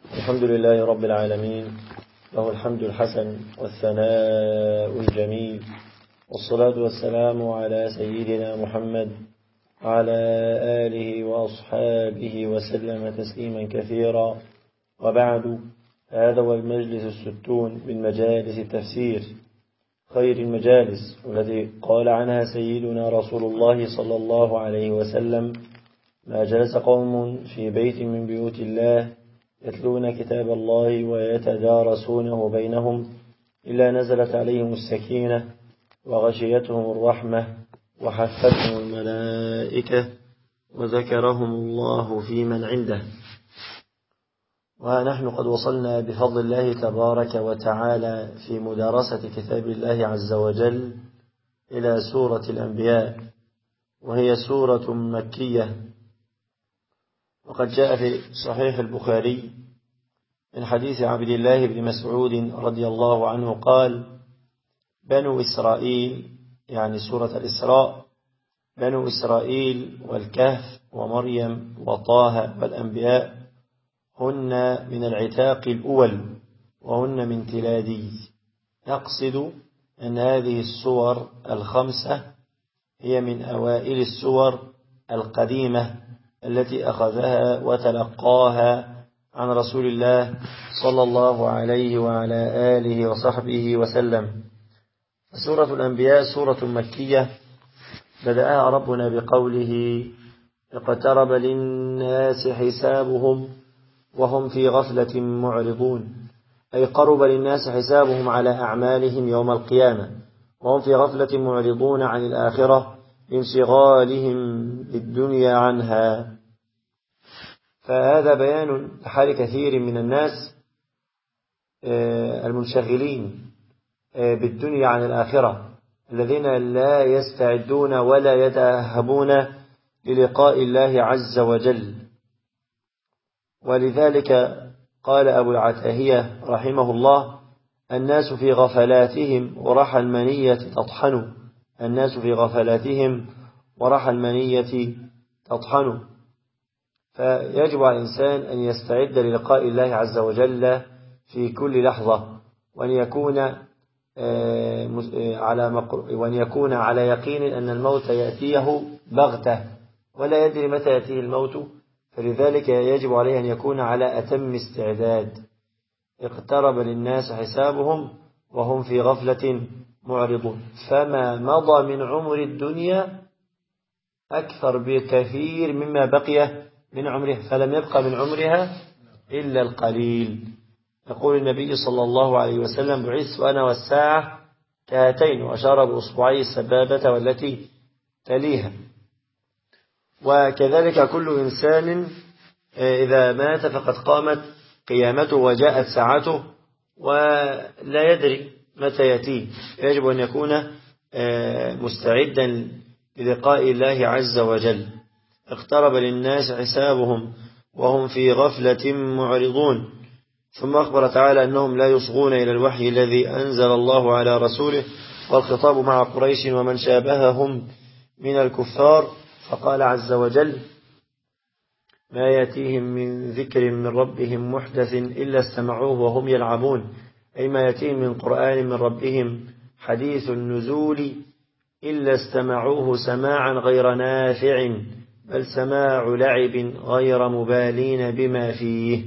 الحمد لله رب العالمين، له الحمد الحسن والثناء الجميل، والصلاة والسلام على سيدنا محمد وعلى آله وأصحابه وسلم تسليما كثيرا. وبعد، هذا هو المجلس 60 من مجالس التفسير، خير المجالس التي قال عنها سيدنا رسول الله صلى الله عليه وسلم: ما جلس قوم في بيت من بيوت الله يتلون كتاب الله ويتدارسونه بينهم إلا نزلت عليهم السكينة وغشيتهم الرحمة وحفتهم الملائكة وذكرهم الله في من عنده. ونحن قد وصلنا بفضل الله تبارك وتعالى في مدارسة كتاب الله عز وجل إلى سورة الأنبياء، وهي سورة مكية. وقد جاء في صحيح البخاري من حديث عبد الله بن مسعود رضي الله عنه قال: بنو إسرائيل، يعني سورة الإسراء، بنو إسرائيل والكهف ومريم وطه والأنبياء هن من العتاق الأول وهن من تلادي. يقصد أن هذه السور الخمسة هي من أوائل السور القديمة التي أخذها وتلقاها عن رسول الله صلى الله عليه وعلى آله وصحبه وسلم. سورة الأنبياء سورة مكية بدأها ربنا بقوله: اقترب للناس حسابهم وهم في غفلة معرضون، أي قرب للناس حسابهم على أعمالهم يوم القيامة وهم في غفلة معرضون عن الآخرة لانشغالهم بالدنيا عنها. فهذا بيان لحال كثير من الناس المنشغلين بالدنيا عن الآخرة، الذين لا يستعدون ولا يتأهبون للقاء الله عز وجل. ولذلك قال أبو العتاهية رحمه الله: الناس في غفلاتهم ورحى المنية تطحن. الناس في غفلاتهم ورحى المنية تطحن. فيجب على الإنسان أن يستعد للقاء الله عز وجل في كل لحظة، وأن يكون على يقين أن الموت يأتيه بغتة ولا يدري متى يأتيه الموت، فلذلك يجب عليه أن يكون على أتم استعداد. اقترب للناس حسابهم وهم في غفلة معرضون، فما مضى من عمر الدنيا أكثر بكثير مما بقي من عمرها، فلم يبقى من عمرها إلا القليل. يقول النبي صلى الله عليه وسلم: بعثت أنا والساعة كهاتين، وأشار بأصبعي السبابة والتي تليها. وكذلك كل إنسان إذا مات فقد قامت قيامته وجاءت ساعته ولا يدري متى يأتيه، يجب أن يكون مستعدا للقاء الله عز وجل. اقترب للناس حسابهم وهم في غفلة معرضون. ثم أخبر تعالى أنهم لا يصغون إلى الوحي الذي أنزل الله على رسوله، والخطاب مع قريش ومن شابههم من الكفار. فقال عز وجل: ما يأتيهم من ذكر من ربهم محدث إلا استمعوه وهم يلعبون، أي ما يأتيهم من قرآن من ربهم حديث النزول إلا استمعوه سماعا غير نافع، بل سماع لعب غير مبالين بما فيه.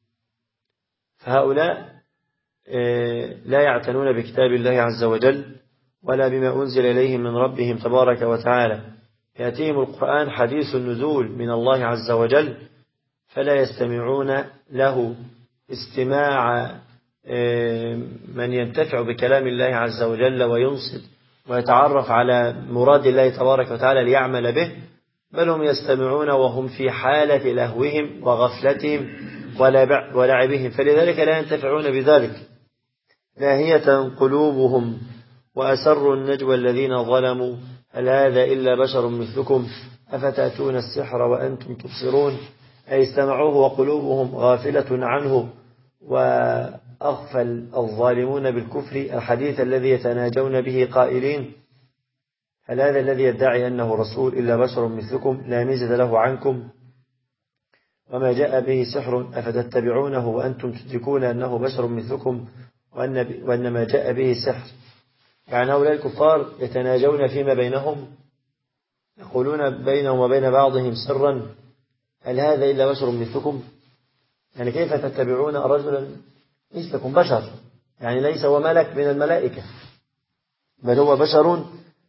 فهؤلاء لا يعتنون بكتاب الله عز وجل ولا بما أنزل إليهم من ربهم تبارك وتعالى. يأتيهم القرآن حديث النزول من الله عز وجل فلا يستمعون له استماع من ينتفع بكلام الله عز وجل وينصت ويتعرف على مراد الله تبارك وتعالى ليعمل به، بل هم يستمعون وهم في حالة لهوهم وغفلتهم ولعبهم، فلذلك لا ينتفعون بذلك. لاهية قلوبهم وأسروا النجوى الذين ظلموا هل هذا إلا بشر مثلكم أفتأتون السحر وأنتم تبصرون، أي استمعوه وقلوبهم غافلة عنه. وأغفل الظالمون بالكفر الحديث الذي يتناجون به قائلين: هل هذا الذي يدعي أنه رسول إلا بشر مثلكم لا ميزة له عنكم. وما جاء به سحر أفتتبعونه وأنتم تدركون أنه بشر مثلكم وأن ما جاء به سحر. يعني هؤلاء الكفار يتناجون فيما بينهم يقولون بينهم وبين بعضهم سرا هل هذا إلا بشر مثلكم؟ يعني كيف تتبعون رجلا مثلكم بشر، يعني ليس هو ملك من الملائكة بل هو بشر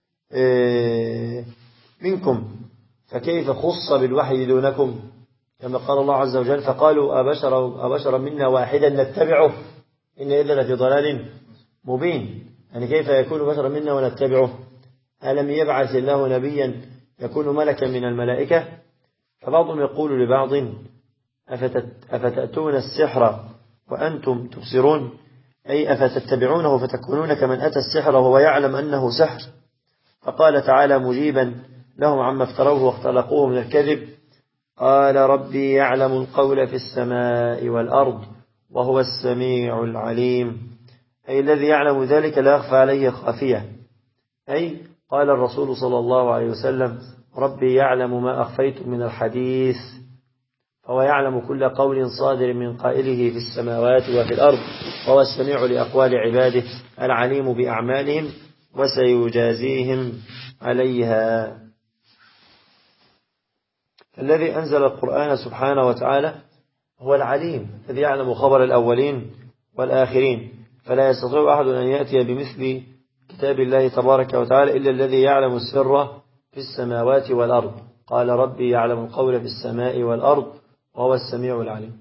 منكم، فكيف خص بالوحي دونكم؟ كما قال الله عز وجل فقالوا أبشرا منا واحدا نتبعه إن إذا لفي ضلال مبين. يعني كيف يكون بشرا منا ونتبعه؟ ألم يبعث الله نبيا يكون ملكا من الملائكة؟ فبعضهم يقول لبعض أفتأتون السحر وأنتم تبصرون، أي أفتتبعونه فتكونون كمن أتى السحر وهو يعلم أنه سحر. فقال تعالى مجيبا لهم عما افتروه واختلقوه من الكذب قال ربي يعلم القول في السماء والأرض وهو السميع العليم، أي الذي يعلم ذلك لا يخفى عليه خافية. أي قال الرسول صلى الله عليه وسلم ربي يعلم ما أخفيت من الحديث، فهو يعلم كل قول صادر من قائله في السماوات وفي الأرض، وهو السميع لأقوال عباده العليم بأعمالهم وسيجازيهم عليها. الذي أنزل القرآن سبحانه وتعالى هو العليم الذي يعلم خبر الأولين والآخرين، فلا يستطيع أحد أن يأتي بمثل كتاب الله تبارك وتعالى إلا الذي يعلم السر في السماوات والأرض. قال ربي يعلم القول في السماء والأرض وهو السميع العليم.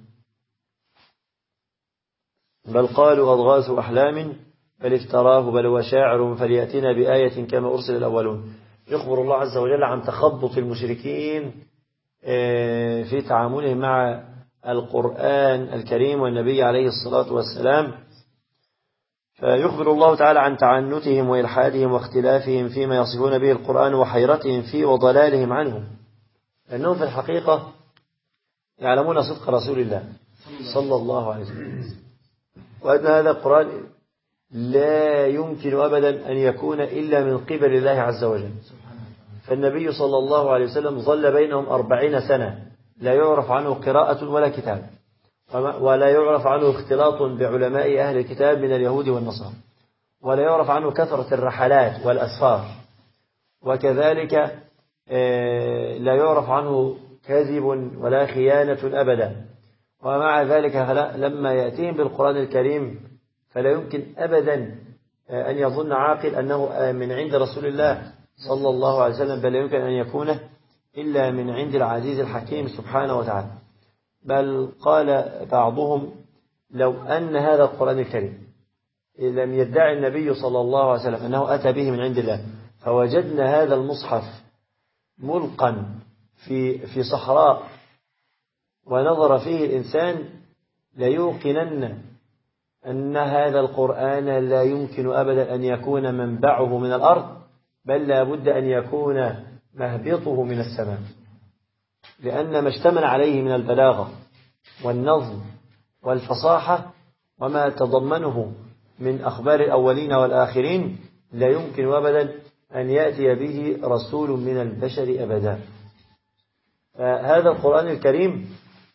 بل قالوا أضغاث أحلام بل افتراه بل هو شاعر فليأتنا بآية كما أرسل الأولون. يخبر الله عز وجل عن تخبط المشركين في تعاملهم مع القرآن الكريم والنبي عليه الصلاة والسلام، فيخبر الله تعالى عن تعنتهم وإلحادهم واختلافهم فيما يصفون به القرآن وحيرتهم فيه وضلالهم عنه، لأنهم في الحقيقة يعلمون صدق رسول الله صلى الله عليه وسلم، وأن هذا القرآن لا يمكن أبدا أن يكون إلا من قبل الله عز وجل. فالنبي صلى الله عليه وسلم ظل بينهم 40 سنة لا يعرف عنه قراءة ولا كتاب، ولا يعرف عنه اختلاط بعلماء أهل الكتاب من اليهود والنصارى، ولا يعرف عنه كثرة الرحلات والأسفار، وكذلك لا يعرف عنه كذب ولا خيانة أبدا. ومع ذلك لما يأتيهم بالقرآن الكريم فلا يمكن أبدا أن يظن عاقل أنه من عند رسول الله صلى الله عليه وسلم، بل يمكن أن يكون إلا من عند العزيز الحكيم سبحانه وتعالى. بل قال بعضهم لو أن هذا القرآن الكريم لم يدعي النبي صلى الله عليه وسلم أنه أتى به من عند الله، فوجدنا هذا المصحف ملقا في صحراء ونظر فيه الإنسان ليوقنن أن هذا القرآن لا يمكن أبدا أن يكون منبعه من الأرض، بل لا بد أن يكون مهبطه من السماء، لأن ما اشتمل عليه من البلاغة والنظم والفصاحة وما تضمنه من أخبار الأولين والآخرين لا يمكن أبدا أن يأتي به رسول من البشر أبدا. فهذا القرآن الكريم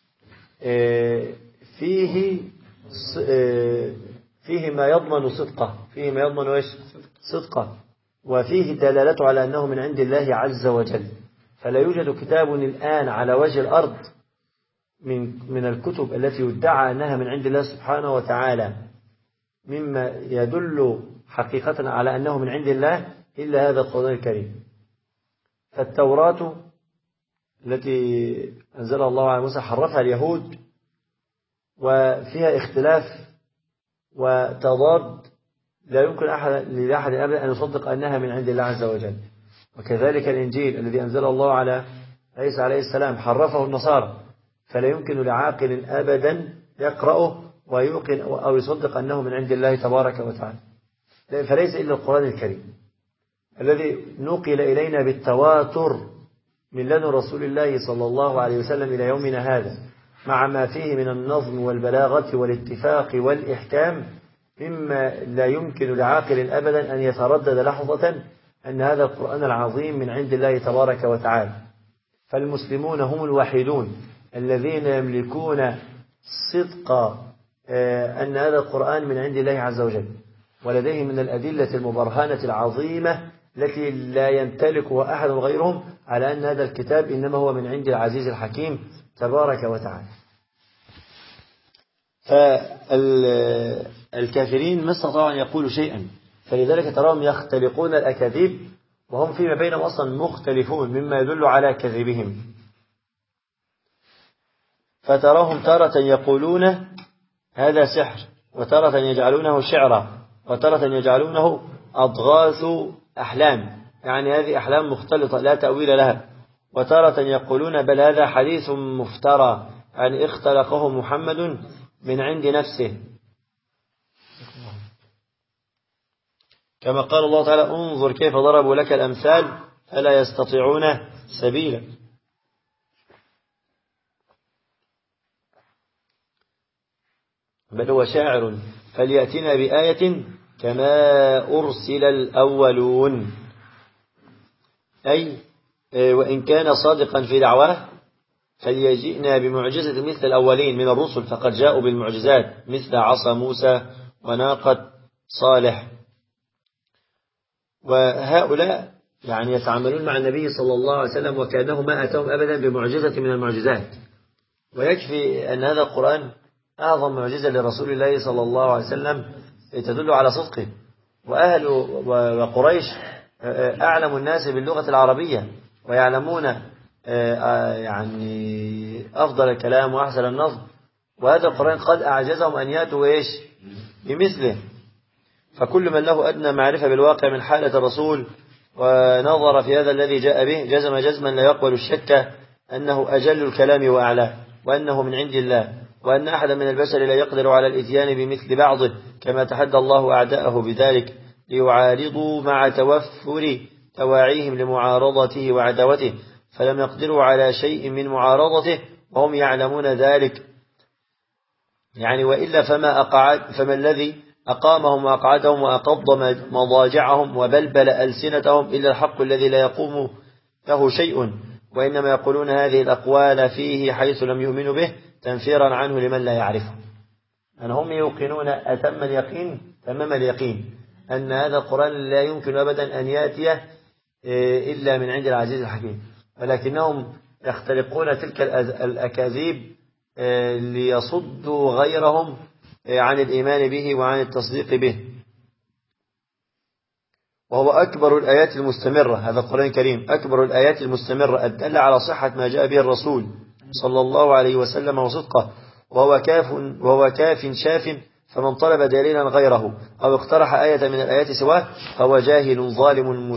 فيه ما يضمن صدقه، فيه ما يضمن صدقه، وفيه دلالته على أنه من عند الله عز وجل. فلا يوجد كتاب الآن على وجه الأرض من الكتب التي يدعى أنها من عند الله سبحانه وتعالى مما يدل حقيقة على أنه من عند الله إلا هذا القرآن الكريم. فالتوراة التي أنزلها الله على موسى حرفها اليهود، وفيها اختلاف وتضاد لا يمكن لأحد أبدا أن يصدق أنها من عند الله عز وجل. وكذلك الإنجيل الذي أنزله الله على عيسى عليه السلام حرفه النصارى، فلا يمكن لعاقل أبدا يقرأه ويوقن أو يصدق أنه من عند الله تبارك وتعالى. فليس إلا القرآن الكريم الذي نقل إلينا بالتواتر من لدن رسول الله صلى الله عليه وسلم إلى يومنا هذا، مع ما فيه من النظم والبلاغة والاتفاق والإحكام، مما لا يمكن لعاقل أبدا أن يتردد لحظة أن هذا القرآن العظيم من عند الله تبارك وتعالى. فالمسلمون هم الوحيدون الذين يملكون صدق أن هذا القرآن من عند الله عز وجل، ولديهم من الأدلة المبرهنة العظيمة التي لا يمتلكها أحد غيرهم على أن هذا الكتاب إنما هو من عند العزيز الحكيم تبارك وتعالى. فالكافرين ما استطاعوا أن يقولوا شيئا، فلذلك تراهم يختلقون الأكاذيب وهم فيما بينهم أصلا مختلفون، مما يدل على كذبهم. فتراهم تارة يقولون هذا سحر، وتارة يجعلونه شعرا، وتارة يجعلونه أضغاث أحلام، يعني هذه أحلام مختلطة لا تأويل لها، وتارة يقولون بل هذا حديث مفترى، يعني اختلقه محمد من عند نفسه، كما قال الله تعالى انظر كيف ضربوا لك الأمثال فلا يستطيعون سبيلا. بل هو شاعر فليأتنا بآية كما أرسل الأولون، أي وإن كان صادقا في دعواه فليجئنا بمعجزة مثل الأولين من الرسل، فقد جاءوا بالمعجزات مثل عصا موسى وناقة صالح. وهؤلاء يعني يتعاملون مع النبي صلى الله عليه وسلم وكأنه ما أتاهم أبدا بمعجزة من المعجزات، ويكفي أن هذا القرآن أعظم معجزة لرسول الله صلى الله عليه وسلم تدل على صدقه. وأهل وقريش أعلم الناس باللغة العربية، ويعلمون يعني أفضل الكلام وأحسن النظم، وهذا القرآن قد أعجزهم أن يأتوا بمثله. فكل من له أدنى معرفة بالواقع من حالة الرسول ونظر في هذا الذي جاء به جزم جزما لا يقبل الشك أنه أجل الكلام وأعلاه، وأنه من عند الله، وأن أحدا من البشر لا يقدر على الإتيان بمثل بعضه، كما تحدى الله أعداءه بذلك ليعارضوا مع توفر تواعيهم لمعارضته وعداوته، فلم يقدروا على شيء من معارضته وهم يعلمون ذلك. يعني وإلا فما الذي أقامهم وأقعدهم وأقض مضاجعهم وبلبل ألسنتهم إلا الحق الذي لا يقوم له شيء، وإنما يقولون هذه الأقوال فيه حيث لم يؤمنوا به تنفيرا عنه لمن لا يعرفه. أن هم يوقنون أتم اليقين تمام اليقين أن هذا القرآن لا يمكن أبدا أن يأتي إلا من عند العزيز الحكيم، ولكنهم يختلقون تلك الأكاذيب ليصدوا غيرهم عن الإيمان به وعن التصديق به. وهو أكبر الآيات المستمرة، هذا القرآن الكريم أكبر الآيات المستمرة الدالة على صحة ما جاء به الرسول صلى الله عليه وسلم وصدقه، وهو كاف شاف، فمن طلب دليلا غيره أو اقترح آية من الآيات سواه فهو جاهل ظالم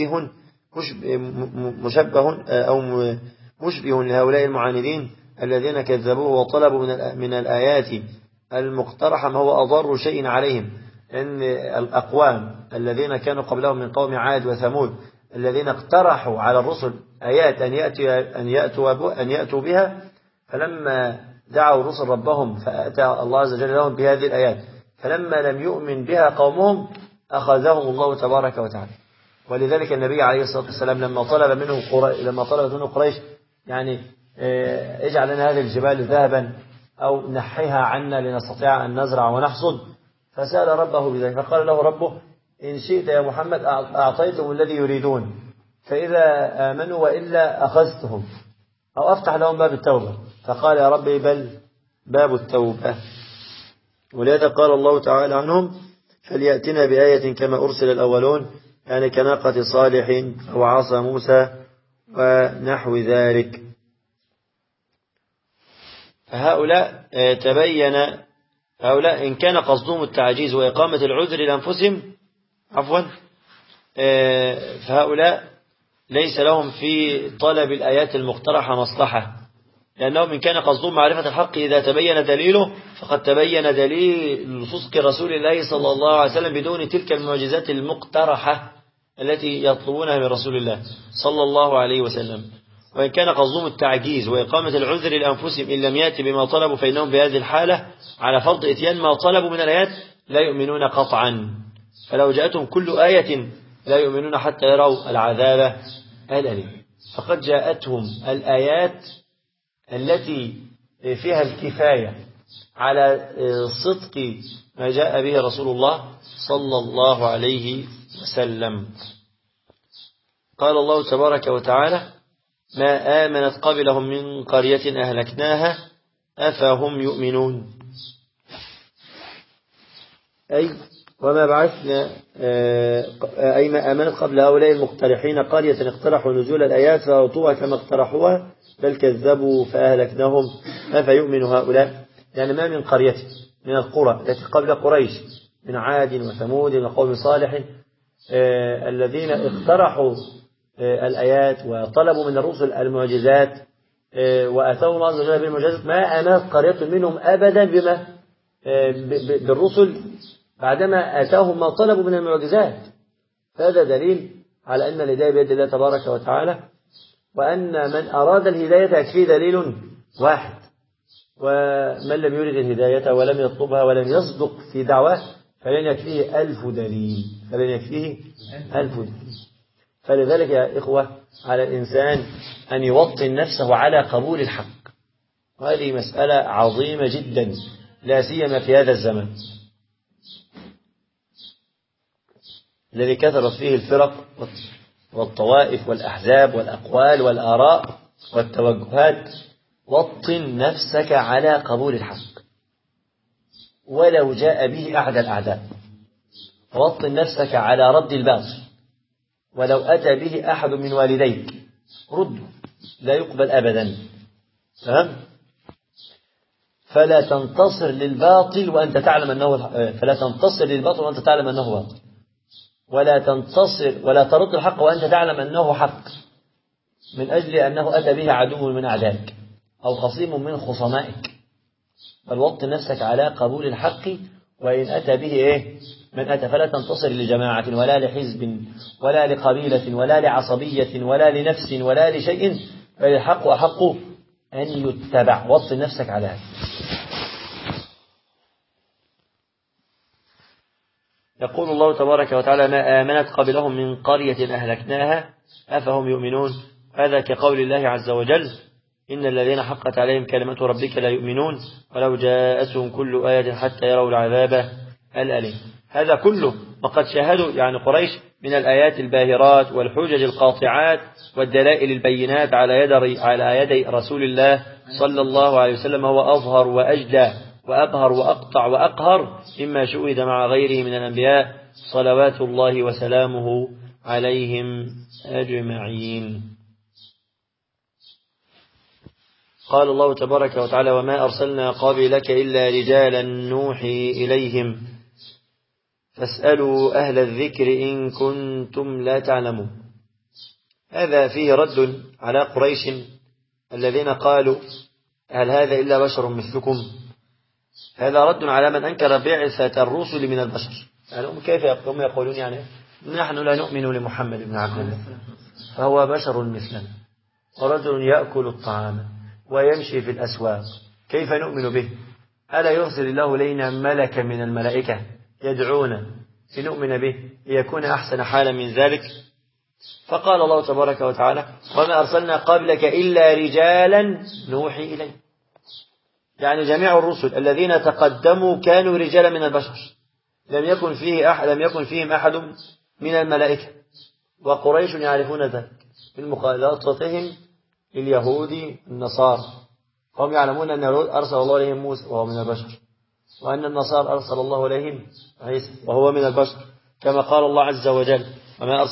مشبه لهؤلاء المعاندين الذين كذبوه وطلبوا من الآيات المقترحة ما هو أضر شيء عليهم. إن الأقوام الذين كانوا قبلهم من قوم عاد وثمود الذين اقترحوا على الرسل آيات أن يأتوا بها، فلما دعوا الرسل ربهم فأتى الله عز وجل لهم بهذه الآيات، فلما لم يؤمن بها قومهم أخذهم الله تبارك وتعالى. ولذلك النبي عليه الصلاة والسلام لما طلبت منه قريش يعني اجعل لنا هذه الجبال ذهبا أو نحيها عنا لنستطيع أن نزرع ونحصد، فسأل ربه بذلك فقال له ربه إن شئت يا محمد أعطيتهم الذي يريدون فإذا آمنوا وإلا أخذتهم أو أفتح لهم باب التوبة، فقال يا ربي بل باب التوبة. ولهذا قال الله تعالى عنهم فليأتنا بآية كما أرسل الأولون، يعني كناقة صالح أو عصا موسى ونحو ذلك. فهؤلاء هؤلاء إن كان قصدهم التعجيز وإقامة العذر لأنفسهم فهؤلاء ليس لهم في طلب الآيات المقترحة مصلحة، لأنهم إن كان قصدهم معرفة الحق إذا تبين دليله فقد تبين دليل صدق رسول الله صلى الله عليه وسلم بدون تلك المعجزات المقترحة التي يطلبونها من رسول الله صلى الله عليه وسلم. وإن كان قصدهم التعجيز وإقامة العذر لأنفسهم إن لم يأتي بما طلبوا فإنهم بهذه الحالة على فرض إتيان ما طلبوا من الآيات لا يؤمنون قطعا، فلو جاءتهم كل آية لا يؤمنون حتى يروا العذاب الأليم. فقد جاءتهم الآيات التي فيها الكفاية على صدق ما جاء به رسول الله صلى الله عليه وسلم. قال الله تبارك وتعالى: ما آمنت قبلهم من قرية أهلكناها أفهم يؤمنون. أي وما بعثنا أي ما آمنت قبل هؤلاء المقترحين قرية اقترحوا نزول الآيات فأوطوها كما اقترحوها بل كذبوا فأهلكناهم أفيؤمن هؤلاء. يعني ما من قرية من القرى التي قبل قريش من عاد وثمود وقوم صالح الذين اقترحوا الآيات وطلبوا من الرسل المعجزات وأتوا الله عز وجل بالمعجزات، ما آمنت قرية منهم أبدا بالرسل بعدما أتاهم ما طلبوا من المعجزات. هذا دليل على أن الهداية بيد الله تبارك وتعالى، وأن من أراد الهداية يكفيه دليل واحد، ومن لم يرد الهداية ولم يطلبها ولم يصدق في دعواه فلن يكفيه 1000 دليل. فلذلك يا إخوة على الإنسان أن يوطن نفسه على قبول الحق، وهذه مسألة عظيمة جدا لا سيما في هذا الزمن الذي كثرت فيه الفرق والطوائف والأحزاب والأقوال والآراء والتوجهات. وطن نفسك على قبول الحق ولو جاء به أحد الأعداء، وطن نفسك على رد الباطل ولو أتى به أحد من والديك رده، لا يقبل أبدا. فهم؟ فلا تنتصر للباطل وأنت تعلم أنه باطل، ولا ترد الحق وأنت تعلم أنه حق، من أجل أنه أتى به عدو من أعدائك أو خصيم من خصمائك. بل وطن نفسك على قبول الحق وإن أتى به من أتى. فلا تنتصر لجماعة ولا لحزب ولا لقبيلة ولا لعصبية ولا لنفس ولا لشيء، بل الحق أحق أن يتبع. وطن نفسك على هذا. يقول الله تبارك وتعالى: ما آمنت قبلهم من قرية أهلكناها أفهم يؤمنون. هذا كقول الله عز وجل: إن الذين حقت عليهم كلمة ربك لا يؤمنون ولو جاءتهم كل آية حتى يروا العذاب الأليم. هذا كله وقد شاهدوا يعني قريش من الآيات الباهرات والحجج القاطعات والدلائل البينات على يدي رسول الله صلى الله عليه وسلم. هو أظهر وأجلى وأبهر وأقطع وأقهر مما شهد مع غيره من الأنبياء صلوات الله وسلامه عليهم أجمعين. قال الله تبارك وتعالى: وما أرسلنا قبلك إلا رجالا نوحي إليهم فاسألوا أهل الذكر إن كنتم لا تعلمون. هذا فيه رد على قريش الذين قالوا: هل هذا إلا بشر مثلكم؟ هذا رد على من أنكر بعثة الرسل من البشر. يعني كيف هم يقولون يعني نحن لا نؤمن لمحمد بن عبد الله فهو بشر مثلنا ورجل يأكل الطعام ويمشي في الأسواق، كيف نؤمن به؟ ألا يرسل الله إلينا ملكا من الملائكة يدعونا لنؤمن به ليكون أحسن حالا من ذلك؟ فقال الله تبارك وتعالى: وما أرسلنا قبلك إلا رجالا نوحي إليه. يعني جميع الرسل الذين تقدموا كانوا رجالا من البشر، لم يكن فيهم أحد من الملائكة. وقريش يعرفون ذلك من مخالطتهم اليهود النصارى، هم يعلمون أن اليهود أرسل الله إليهم موسى وهو من البشر، وأن النصارى أرسل الله إليهم عيسى وهو من البشر، كما قال الله عز وجل: وما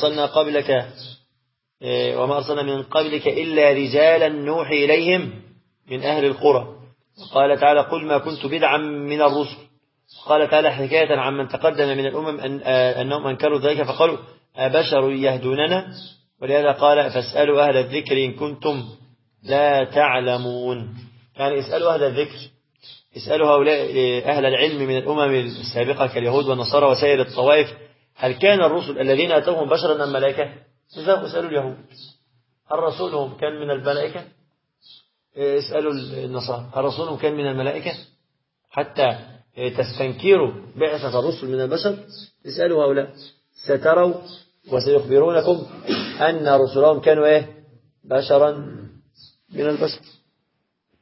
أرسلنا من قبلك إلا رجالا نوحي إليهم من أهل القرى. وقال تعالى: قل ما كنت بدعا من الرسل. قال تعالى حكاية عن من تقدم من الأمم أنهم أنكروا ذلك فقالوا: أبشر يهدوننا؟ ولهذا قال: فاسألوا أهل الذكر إن كنتم لا تعلمون. يعني اسألوا أهل الذكر، اسألوا هؤلاء أهل العلم من الأمم السابقة كاليهود والنصارى وسائر الطوائف، هل كان الرسل الذين أتوهم بشرا من الملائكة؟ إذا اسألوا اليهود هل رسولهم كان من الملائكة؟ اسألوا النصارى هل رسولهم كان من الملائكة؟ حتى تستنكروا بعثة الرسل من البشر، اسألوا هؤلاء ستروا وسيخبرونكم أن رسلهم كانوا بشرا من البشر.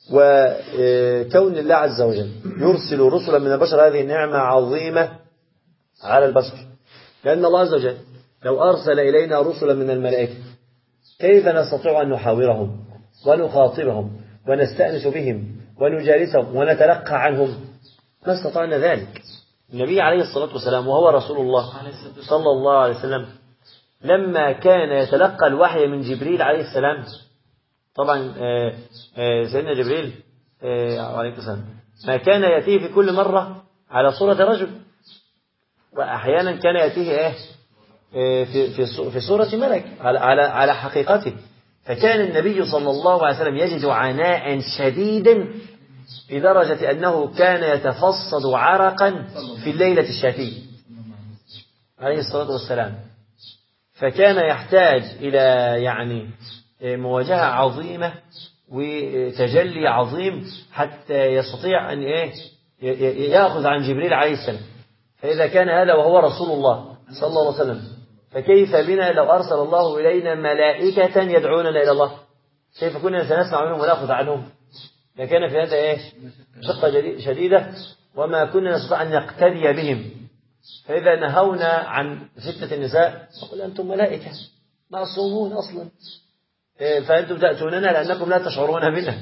وكون الله عز وجل يرسل رسلا من البشر هذه نعمة عظيمة على البشر، لأن الله عز وجل لو أرسل إلينا رسلا من الملائكة كيف نستطيع أن نحاورهم ونخاطبهم ونستأنس بهم ونجالسهم ونتلقى عنهم؟ ما استطعنا ذلك. النبي عليه الصلاة والسلام وهو رسول الله صلى الله عليه وسلم لما كان يتلقى الوحي من جبريل عليه السلام، طبعا سيدنا جبريل عليه السلام ما كان يأتيه في كل مرة على صورة رجل، وأحيانا كان يأتيه في صورة ملك على حقيقته. فكان النبي صلى الله عليه وسلم يجد عناء شديدا لدرجة أنه كان يتفصد عرقا في الليلة الشتية عليه الصلاة والسلام. فكان يحتاج إلى يعني مواجهة عظيمة وتجلي عظيم حتى يستطيع أن يأخذ عن جبريل عليه السلام. فإذا كان هذا وهو رسول الله صلى الله عليه وسلم، فكيف بنا لو أرسل الله إلينا ملائكة يدعوننا إلى الله؟ كيف كنا سنسمع منهم ونأخذ عنهم؟ لكان في هذا شقة شديدة، وما كنا نستطيع أن نقتدي بهم. فإذا نهونا عن فتنة النساء نقول أنتم ملائكة معصومون أصلا، فأنتم تأتوننا لأنكم لا تشعرون بنا،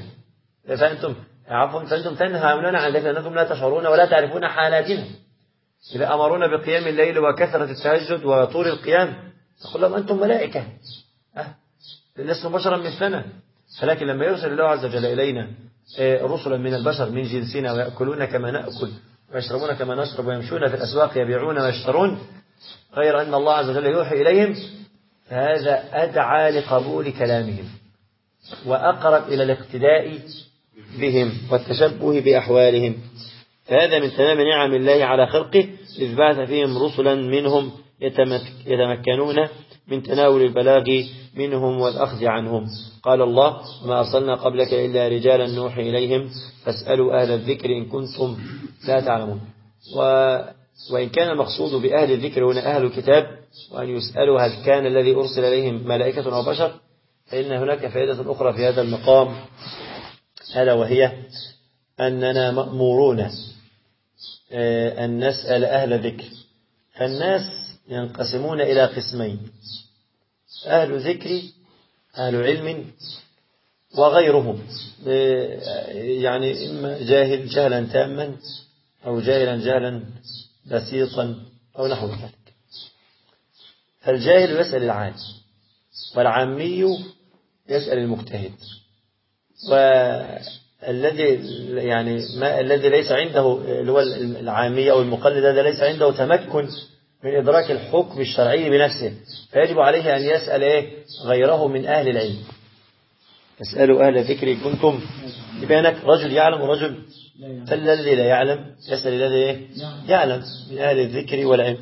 فأنتم تنهوننا عن ذلك لأنكم لا تشعرون ولا تعرفون حالاتنا. إذا أمرونا بقيام الليل وكثرة التهجد وطول القيام نقول لهم أنتم ملائكة لسنا بشرا مثلنا. فلكن لما يرسل الله عز وجل إلينا رسلا من البشر من جنسنا ويأكلون كما نأكل ويشربون كما نشرب ويمشون في الأسواق يبيعون ويشترون، غير أن الله عز وجل يوحي إليهم، فهذا أدعى لقبول كلامهم وأقرب إلى الاقتداء بهم والتشبه بأحوالهم. فهذا من تمام نعم الله على خلقه، إذ بعث فيهم رسلا منهم يتمكنون من تناول البلاغ منهم والأخذ عنهم. قال الله: وما أرسلنا قبلك إلا رجالا نوحي إليهم فاسألوا أهل الذكر إن كنتم لا تعلمون. وإن كان المقصود بأهل الذكر هنا أهل الكتاب، وأن يسألوا هل كان الذي أرسل إليهم ملائكة أو بشر، فإن هناك فائدة أخرى في هذا المقام، ألا وهي أننا مأمورون أن نسأل أهل الذكر. فالناس ينقسمون إلى قسمين: أهل ذكر، أهل علم، وغيرهم، يعني إما جاهل جهلا تاما أو جاهلا جهلا بسيطا أو نحو ذلك. فالجاهل يسأل العالم، والعامي يسأل المجتهد، والذي يعني ما الذي ليس عنده اللي هو العامي أو المقلد هذا ليس عنده تمكن من إدراك الحكم الشرعي بنفسه، فيجب عليه أن يسأل غيره من أهل العلم. اسألوا أهل الذكر إن كنتم، بينك رجل يعلم ورجل، فالذي لا يعلم يسأل الذي يعلم من أهل الذكر والعلم.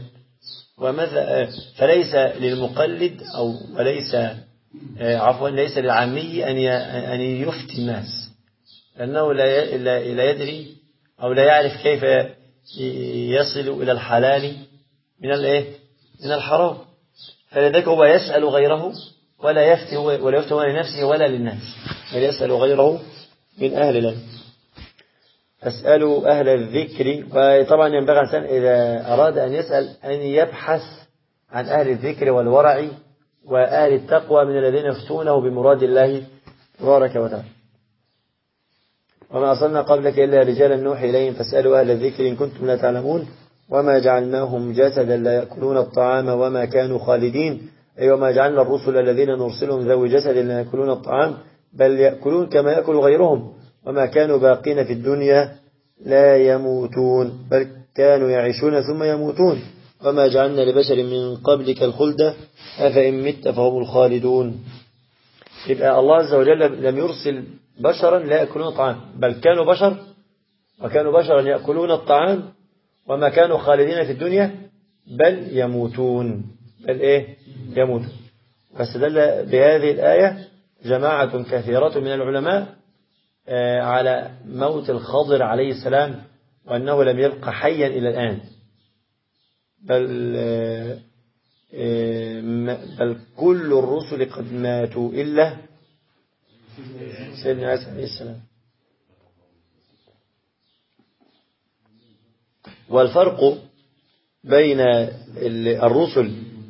فليس للمقلد أو وليس ليس للعامي أن يفتي الناس، لأنه لا يدري أو لا يعرف كيف يصل إلى الحلال من الحرام. فلذلك هو يسأل غيره ولا يفتي هو لنفسه ولا للناس، بل يسأل غيره من أهل العلم. فاسألوا أهل الذكر. وطبعا ينبغي الإنسان إذا أراد أن يسأل أن يبحث عن أهل الذكر والورع وأهل التقوى من الذين يفتونه بمراد الله تبارك وتعالى. وما أرسلنا قبلك إلا رجالا نوحي إليهم فاسألوا أهل الذكر إن كنتم لا تعلمون وما جعلناهم جسدا لا يأكلون الطعام وما كانوا خالدين، أي وما جعلنا الرسل الذين نرسلهم ذوي جسد لا يأكلون الطعام بل يأكلون كما يأكل غيرهم وما كانوا باقين في الدنيا لا يموتون بل كانوا يعيشون ثم يموتون وما جعلنا لبشر من قبلك الخلد أفإن مت فهم الخالدون. يبقى الله عز وجل لم يرسل بشرا لا يأكلون الطعام، بل كانوا بشر وكانوا بشرا يأكلون الطعام وما كانوا خالدين في الدنيا بل يموتون يموتون. فاستدل بهذه الآية جماعة كثيرة من العلماء على موت الخضر عليه السلام وأنه لم يبقى حيا إلى الآن، بل كل الرسل قد ماتوا إلا سيدنا عيسى عليه السلام. والفرق بين الرسل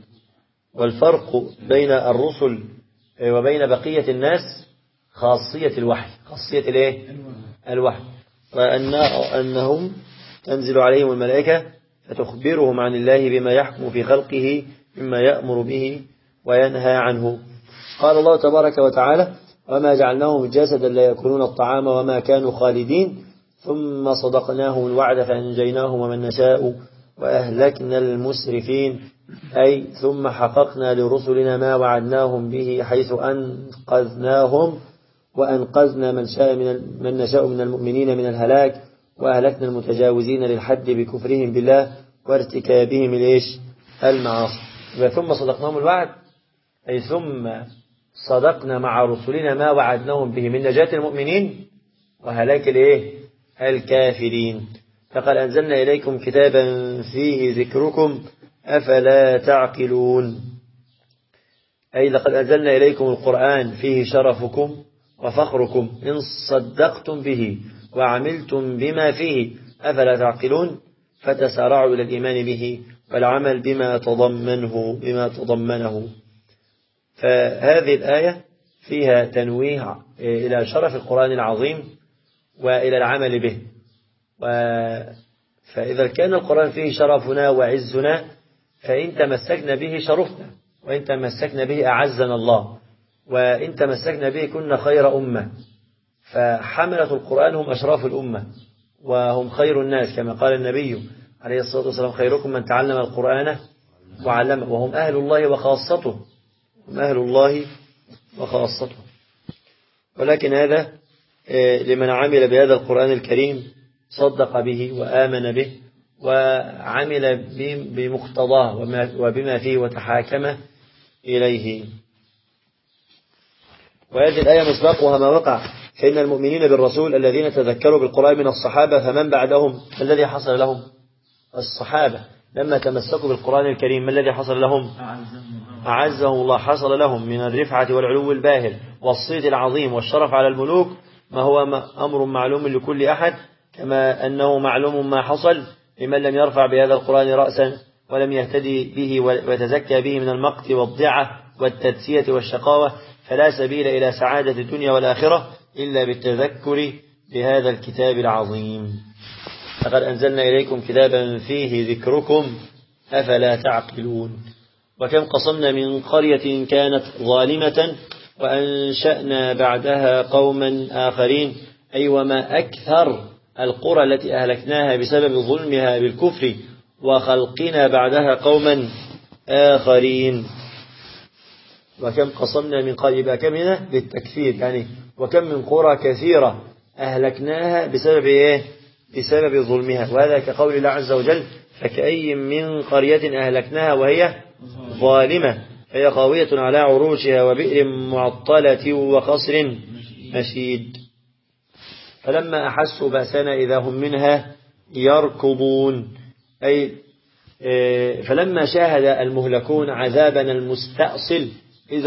وبين بقية الناس خاصية الوحي، خاصية الوحي، وأنهم تنزل عليهم الملائكة فتخبرهم عن الله بما يحكم في خلقه مما يأمر به وينهى عنه. قال الله تبارك وتعالى: وما جعلناهم جسدا لا يأكلون الطعام وما كانوا خالدين ثم صدقناهم الوعد فأنجيناهم ومن نشاء وأهلكنا المسرفين، أي ثم حققنا لرسلنا ما وعدناهم به حيث أنقذناهم وأنقذنا من نشاء من المؤمنين من الهلاك، وأهلكنا المتجاوزين للحد بكفرهم بالله وارتكابهم المعاصي. ثم صدقناهم الوعد أي ثم صدقنا مع رسلنا ما وعدناهم به من نجاة المؤمنين وهلاك الكافرين. فقد أنزلنا إليكم كتابا فيه ذكركم أفلا تعقلون، أي لقد أنزلنا إليكم القرآن فيه شرفكم وفخركم إن صدقتم به وعملتم بما فيه أفلا تعقلون، فتسارعوا إلى الإيمان به والعمل بما تضمنه. فهذه الآية فيها تنويه إلى شرف القرآن العظيم وإلى العمل به. فإذا كان القرآن فيه شرفنا وعزنا فإن تمسكنا به شرفنا، وإن تمسكنا به أعزنا الله، وإن تمسكنا به كنا خير أمة. فحملة القرآن هم أشراف الأمة وهم خير الناس، كما قال النبي عليه الصلاة والسلام: خيركم من تعلم القرآن وعلمه، وهم أهل الله وخاصته، ولكن هذا لمن عمل بهذا القرآن الكريم، صدق به وآمن به وعمل بمقتضاه وبما فيه وتحاكم إليه. وهذه الآية مصداقها ما وقع، فإن المؤمنين بالرسول الذين تذكروا بالقرآن من الصحابة فمن بعدهم الذي حصل لهم؟ الصحابة لما تمسكوا بالقرآن الكريم ما الذي حصل لهم؟ أعزهم الله، حصل لهم من الرفعة والعلو الباهر والصيت العظيم والشرف على الملوك ما هو أمر معلوم لكل أحد، كما أنه معلوم ما حصل لمن لم يرفع بهذا القرآن رأسا ولم يهتدي به ويتزكى به من المقت والضعة والتدسية والشقاوة، فلا سبيل إلى سعادة الدنيا والآخرة إلا بالتذكر بهذا الكتاب العظيم. لقد أنزلنا إليكم كتابا فيه ذكركم أفلا تعقلون. وكم قصمنا من قرية كانت ظالمة وأنشأنا بعدها قوما آخرين، أي وما أكثر القرى التي أهلكناها بسبب ظلمها بالكفر وخلقنا بعدها قوما آخرين. وكم قصمنا من قرية، كم هنا بالتكثير، يعني وكم من قرى كثيرة أهلكناها بسبب ظلمها. وهذا كقول الله عز وجل: فكأي من قرية أهلكناها وهي ظالمة فهي خاوية على عروشها وبئر معطلة وقصر مشيد. فلما أحسوا بأسنا إذا هم منها يركضون، أي فلما شاهد المهلكون عذابنا المستأصل إذا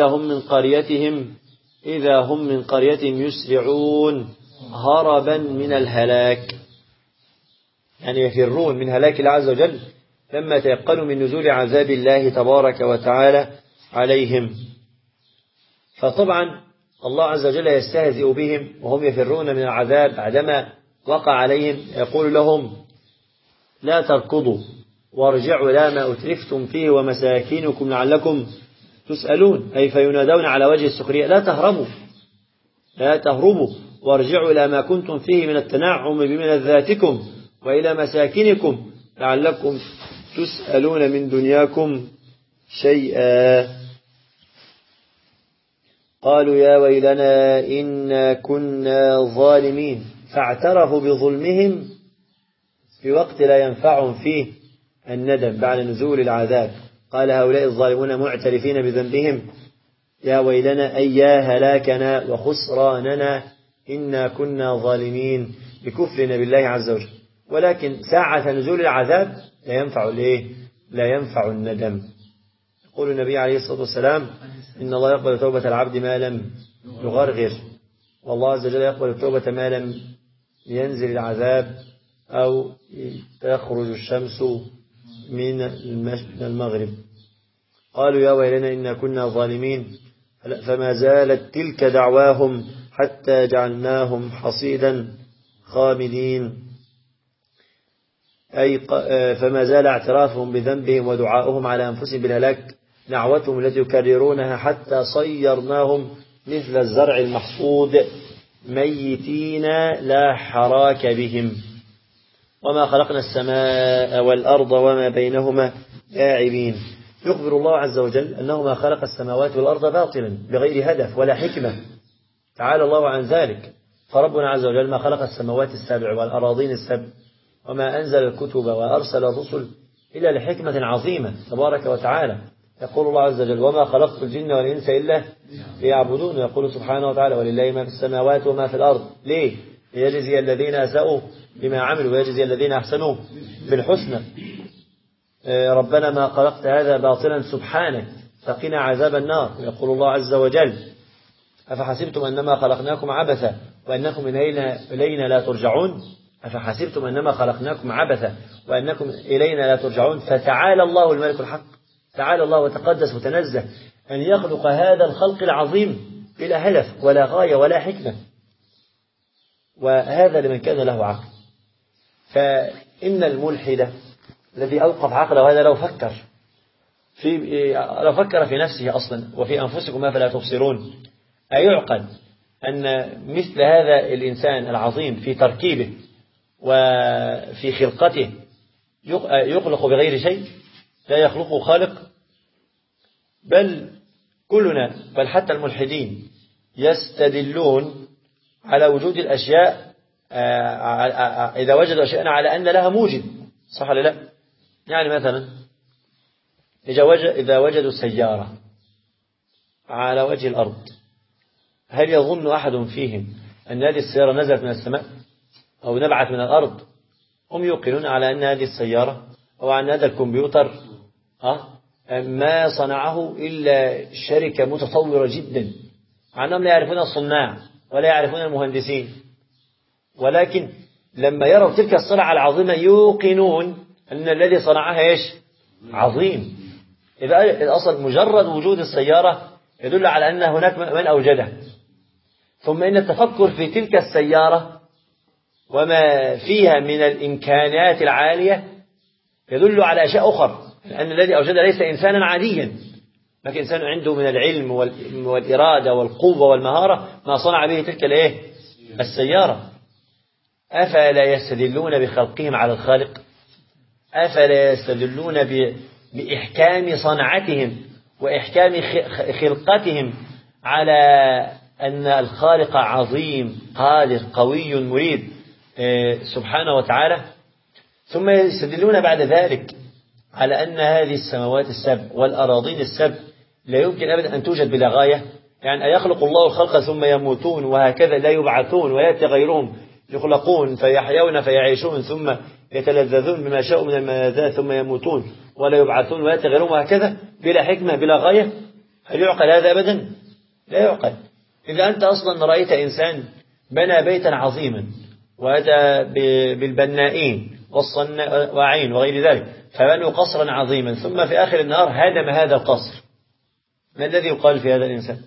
هم من قريتهم يسرعون هربا من الهلاك، يعني يفرون من هلاك الله عز وجل لما تيقنوا من نزول عذاب الله تبارك وتعالى عليهم. فطبعا الله عز وجل يستهزئ بهم وهم يفرون من العذاب بعدما وقع عليهم، يقول لهم: لا تركضوا وارجعوا إلى ما أترفتم فيه ومساكنكم لعلكم تسألون، أي فينادون على وجه السخرية: لا تهربوا وارجعوا إلى ما كنتم فيه من التنعم بملذاتكم وإلى مساكنكم لعلكم تسألون من دنياكم شيئا. قالوا: يا ويلنا إنا كنا ظالمين، فاعترفوا بظلمهم في وقت لا ينفعهم فيه الندم بعد نزول العذاب. قال هؤلاء الظالمون معترفين بذنبهم: يا ويلنا أي يا هلاكنا وخسراننا إنا كنا ظالمين بكفرنا بالله عز وجل. ولكن ساعة نزول العذاب لا ينفع الندم. يقول النبي عليه الصلاة والسلام: إن الله يقبل توبة العبد ما لم يغرغر، والله عز وجل يقبل التوبة ما لم ينزل العذاب أو تخرج الشمس من المغرب. قالوا يا ويلنا إنا كنا ظالمين فما زالت تلك دعواهم حتى جعلناهم حصيدا خامدين. أي فما زال اعترافهم بذنبهم ودعاؤهم على أنفسهم بالهلاك دعوتهم التي يكررونها حتى صيرناهم مثل الزرع المحصود ميتين لا حراك بهم. وما خلقنا السماء والأرض وما بينهما لاعبين. يخبر الله عز وجل أنه ما خلق السماوات والأرض باطلا بغير هدف ولا حكمة، تعالى الله عن ذلك. فربنا عز وجل ما خلق السماوات السبع والأراضين السبع وما أنزل الكتب وأرسل الرسل إلا لحكمة عظيمة تبارك وتعالى. يقول الله عز وجل وما خلقت الجن والإنس إلا ليعبدون. يقول سبحانه وتعالى ولله ما في السماوات وما في الأرض. ليه؟ ليجزي الذين أساءوا بما عملوا ويجزي الذين أحسنوا بالحسنى. ربنا ما خلقت هذا باطلا سبحانك فقنا عذاب النار. يقول الله عز وجل أفحسبتم أنما خلقناكم عبثا وأنكم إلينا لا ترجعون. أفحسبتم أنما خلقناكم عبثا وأنكم إلينا لا ترجعون. فتعالى الله الملك الحق، تعالى الله وتقدس وتنزه أن يخلق هذا الخلق العظيم بلا هدف ولا غاية ولا حكمة، وهذا لمن كان له عقل. فإن الملحد الذي أوقف عقله هذا لو فكر في نفسه أصلا وفي أنفسكم ما فلا تبصرون، أيعقل أن مثل هذا الإنسان العظيم في تركيبه وفي خلقته يخلق بغير شيء، لا يخلقه خالق؟ بل كلنا، بل حتى الملحدين يستدلون على وجود الأشياء إذا وجدوا أشياء على أن لها موجد، صح ولا لا؟ يعني مثلا إذا وجدوا سيارة على وجه الأرض، هل يظن أحد فيهم أن هذه السيارة نزلت من السماء أو نبعت من الأرض؟ هم يوقنون على أن هذه السيارة أو أن هذا الكمبيوتر ما صنعه إلا شركة متطورة جدا، مع أنهم لا يعرفون الصناع ولا يعرفون المهندسين، ولكن لما يروا تلك الصنعة العظيمة يوقنون أن الذي صنعها إيش؟ عظيم. إذا أصل مجرد وجود السيارة يدل على أن هناك من أوجدها. ثم إن التفكر في تلك السيارة وما فيها من الإمكانيات العالية يدل على أشياء أخرى، لأن الذي أوجدها ليس إنسانا عاديا، لكن إنسان عنده من العلم والإرادة والقوة والمهارة ما صنع به تلك السيارة. أفلا يستدلون بخلقهم على الخالق؟ أفلا يستدلون بإحكام صنعتهم وإحكام خلقتهم على أن الخالق عظيم قادر قوي مريد سبحانه وتعالى؟ ثم يستدلون بعد ذلك على أن هذه السماوات السبع والأراضين السبع لا يمكن أبدا أن توجد بلا غاية. يعني أيخلق الله الخلق ثم يموتون وهكذا لا يبعثون ويأتي غيرهم يخلقون فيحيون فيعيشون ثم يتلذذون بما شاءوا من الملذات ثم يموتون ولا يبعثون ويأتي غيرهم وهكذا بلا حكمة بلا غاية؟ هل يعقل هذا أبدا؟ لا يعقل. إذا أنت أصلا رأيت إنسان بنى بيتا عظيما وأتى بالبنائين والصناعين وغير ذلك فبنوا قصرا عظيما ثم في آخر النهار هدم هذا القصر، ما الذي يقال في هذا الإنسان؟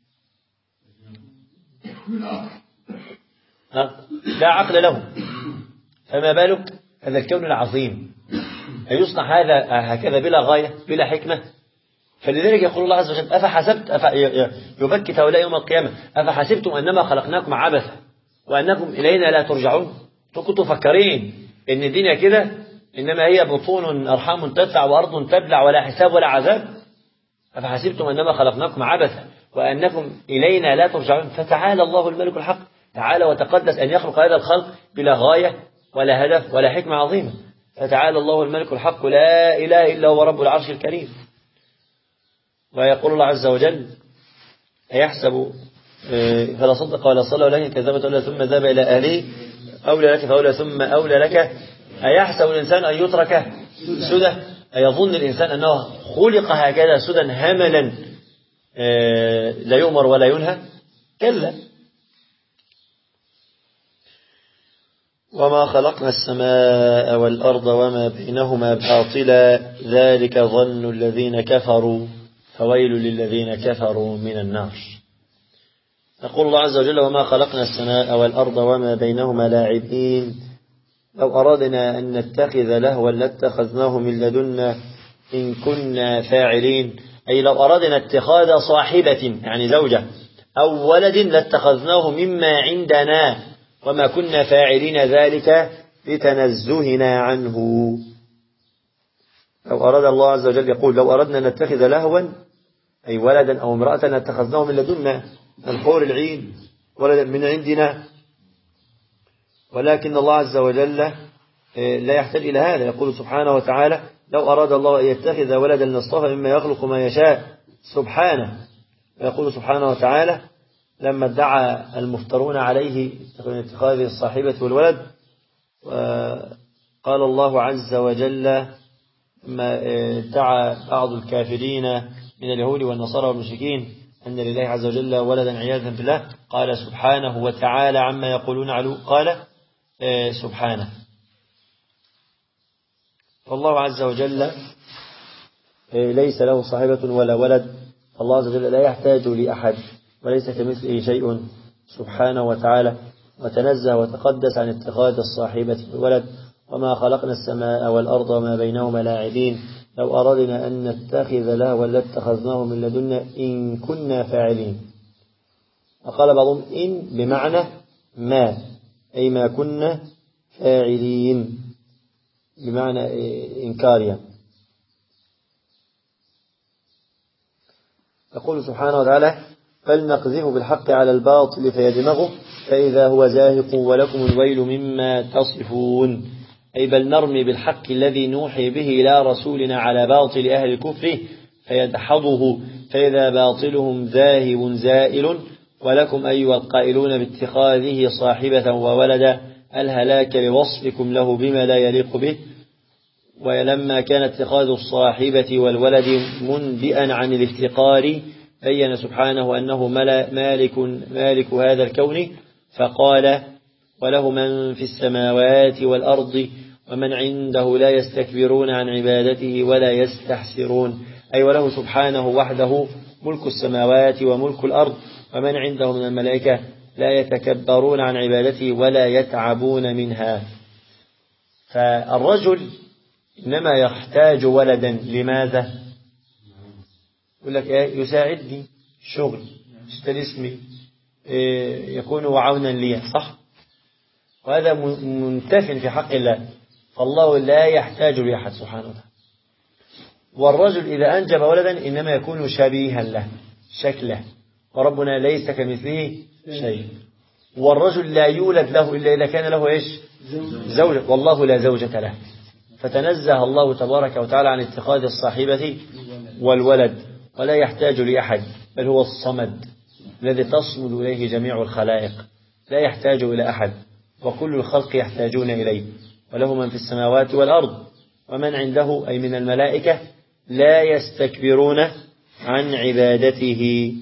لا عقل له، فما بالك هذا الكون العظيم يصنع هذا هكذا بلا غاية بلا حكمة؟ فلذلك يقول الله عز وجل يبكت هؤلاء يوم القيامة أفحسبتم أنما خلقناكم عبثا وأنكم إلينا لا ترجعون. كنتم فكرين إن الدنيا كده إنما هي بطون أرحام تدفع وأرض تبلع ولا حساب ولا عذاب؟ أفحسبتم أنما خلقناكم عبثا وأنكم إلينا لا ترجعون. فتعالى الله الملك الحق، تعالى وتقدس أن يخلق هذا الخلق بلا غاية ولا هدف ولا حكمة عظيمة. فتعالى الله الملك الحق لا إله إلا هو رب العرش الكريم. ويقول الله عز وجل أيحسب فلا صدق ولا صلى ولكن كذبت أولى ثم ذهب إلى أهله أولى لك فأولى ثم أولى لك. أيحسب الإنسان أن يترك سدى؟ أيظن الإنسان أنه خلق هكذا سدى هملا لا يؤمر ولا ينهى؟ كلا. وما خلقنا السماء والأرض وما بينهما باطلا ذلك ظن الذين كفروا فويل للذين كفروا من النار. يقول الله عز وجل وما خلقنا السماء والأرض وما بينهما لاعبين لو أردنا أن نتخذ لهوا لاتخذناه من لدنا إن كنا فاعلين، أي لو أردنا اتخاذ صاحبة يعني زوجة أو ولد لاتخذناه مما عندنا وما كنا فاعلين ذلك لتنزهنا عنه. لو أراد الله عز وجل يقول لو أردنا أن نتخذ لهوا أي ولدا أو امرأة لاتخذناه من لدنا الحور العين ولدا من عندنا، ولكن الله عز وجل لا يحتاج إلى هذا. يقول سبحانه وتعالى لو أراد الله أن يتخذ ولدا لاصطفى مما يخلق ما يشاء سبحانه. ويقول سبحانه وتعالى لما ادعى المفترون عليه اتخاذ الصاحبة والولد قال الله عز وجل ما ادعى بعض الكافرين من اليهود والنصارى والمشركين أن لله عز وجل ولدا عياذا بالله قال سبحانه وتعالى عما يقولون علو قال سبحانه. فالله عز وجل ليس له صاحبة ولا ولد، الله عز وجل لا يحتاج لأحد وليس كمثله شيء سبحانه وتعالى وتنزه وتقدس عن اتخاذ الصاحبة والولد. وما خلقنا السماء والأرض وما بينهما لاعبين لو أردنا أن نتخذ لهوا لاتخذناه من لدنا إن كنا فاعلين. وقال بعضهم إن بمعنى ما أي ما كنا فاعلين بمعنى إنكاريا. يقول سبحانه وتعالى فلنقذفه بالحق على الباطل فيدمغه فإذا هو زاهق ولكم الويل مما تصفون، أي بل نرمي بالحق الذي نوحي به إلى رسولنا على باطل أهل الكفر فيدحضه فإذا باطلهم ذاهب زائل ولكم أيها القائلون باتخاذه صاحبة وولدا الهلاك بوصفكم له بما لا يليق به. ولما كان اتخاذ الصاحبة والولد منبئا عن الافتقار بين سبحانه أنه مالك هذا الكون فقال وله من في السماوات والأرض ومن عنده لا يستكبرون عن عبادته ولا يستحسرون، أي وله سبحانه وحده ملك السماوات وملك الأرض ومن عنده من الملائكة لا يتكبرون عن عبادته ولا يتعبون منها. فالرجل إنما يحتاج ولدا لماذا؟ يقول لك يساعدني شغل اشتري اسمي يكون عونا لي، صح؟ وهذا منتف في حق الله، فالله لا يحتاج لأحد سبحانه وتعالى. والرجل إذا أنجب ولدا إنما يكون شبيها له شكله، وربنا ليس كمثله شيء. والرجل لا يولد له إلا إذا كان له إيش؟ زوجة، والله لا زوجة له. فتنزه الله تبارك وتعالى عن اتخاذ الصاحبة والولد ولا يحتاج لأحد، بل هو الصمد الذي تصمد إليه جميع الخلائق، لا يحتاج إلى أحد وكل الخلق يحتاجون إليه. وله من في السماوات والأرض ومن عنده أي من الملائكة لا يستكبرون عن عبادته،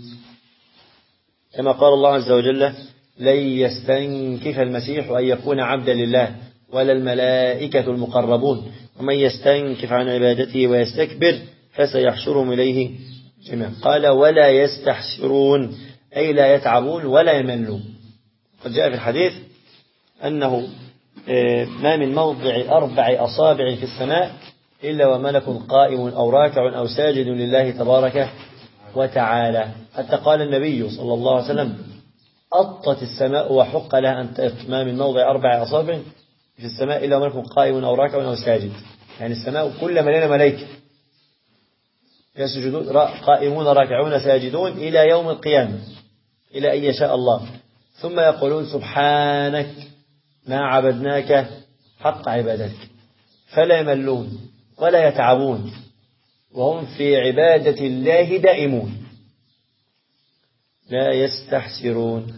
كما قال الله عز وجل لن يستنكف المسيح أن يكون عبدا لله ولا الملائكة المقربون ومن يستنكف عن عبادته ويستكبر فسيحشرهم إليه جميعا. قال ولا يستحسرون أي لا يتعبون ولا يملون. قد جاء في الحديث أنه ما من موضع 4 أصابع في السماء إلا وملك قائم أو راكع أو ساجد لله تبارك وتعالى. حتى قال النبي صلى الله عليه وسلم أطت السماء وحق لها أن تأت، ما من موضع 4 أصابع في السماء إلا وملك قائم أو راكع أو ساجد، يعني السماء كل مليانة ملائكة يسجدون قائمون راكعون ساجدون إلى يوم القيامة إلى أن يشاء الله، ثم يقولون سبحانك ما عبدناك حق عبادتك، فلا يملون ولا يتعبون وهم في عبادة الله دائمون لا يستحسرون.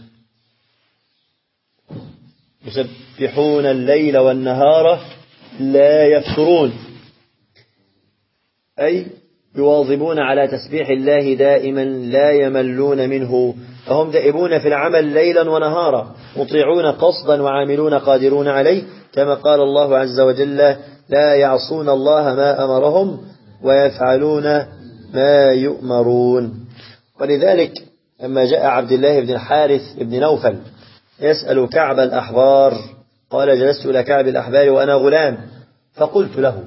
يسبحون الليل والنهار لا يفترون، أي يواظبون على تسبيح الله دائما لا يملون منه، فهم دائبون في العمل ليلا ونهارا، مطيعون قصدا وعاملون قادرون عليه، كما قال الله عز وجل: لا يعصون الله ما أمرهم ويفعلون ما يؤمرون. ولذلك لما جاء عبد الله بن الحارث بن نوفل يسأل كعب الأحبار قال: جلست إلى كعب الأحبار وأنا غلام فقلت له: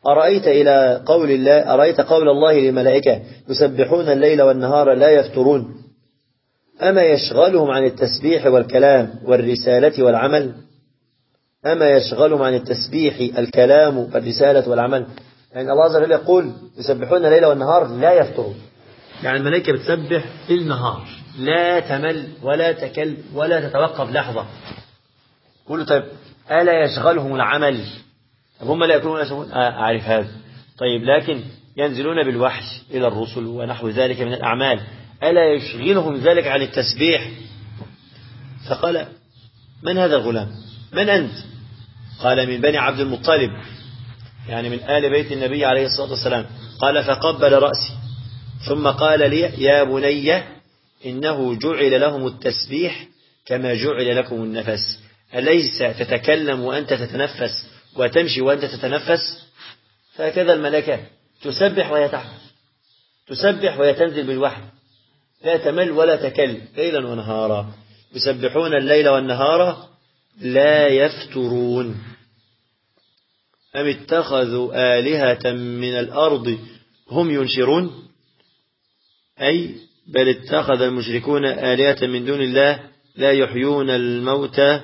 أرأيت قول الله للملائكة يسبحون الليل والنهار لا يفترون، أما يشغلهم عن التسبيح والكلام والرسالة والعمل؟ أما يشغلهم عن التسبيح الكلام والرسالة والعمل؟ يعني الله عز وجل يقول يسبحون الليل والنهار لا يفترون، يعني الملائكة بتسبح النهار لا تمل ولا تكل ولا تتوقف لحظة. قولوا طيب ألا يشغلهم العمل؟ هم لا يكونون يشغلون، أعرف هذا. طيب لكن ينزلون بالوحي إلى الرسل ونحو ذلك من الأعمال، ألا يشغلهم ذلك عن التسبيح؟ فقال: من هذا الغلام؟ من أنت؟ قال: من بني عبد المطلب، يعني من آل بيت النبي عليه الصلاة والسلام. قال: فقبل رأسي ثم قال لي: يا بني إنه جعل لهم التسبيح كما جعل لكم النفس، أليس تتكلم وأنت تتنفس وتمشي وأنت تتنفس؟ فهكذا الملائكة تسبح وهي تحمل، تسبح وهي تنزل بالوحي، لا تمل ولا تكل ليلا ونهارا، يسبحون الليل والنهار لا يفترون. أم اتخذوا آلهة من الأرض هم ينشرون، أي بل اتخذ المشركون آلهة من دون الله لا يحيون الموتى،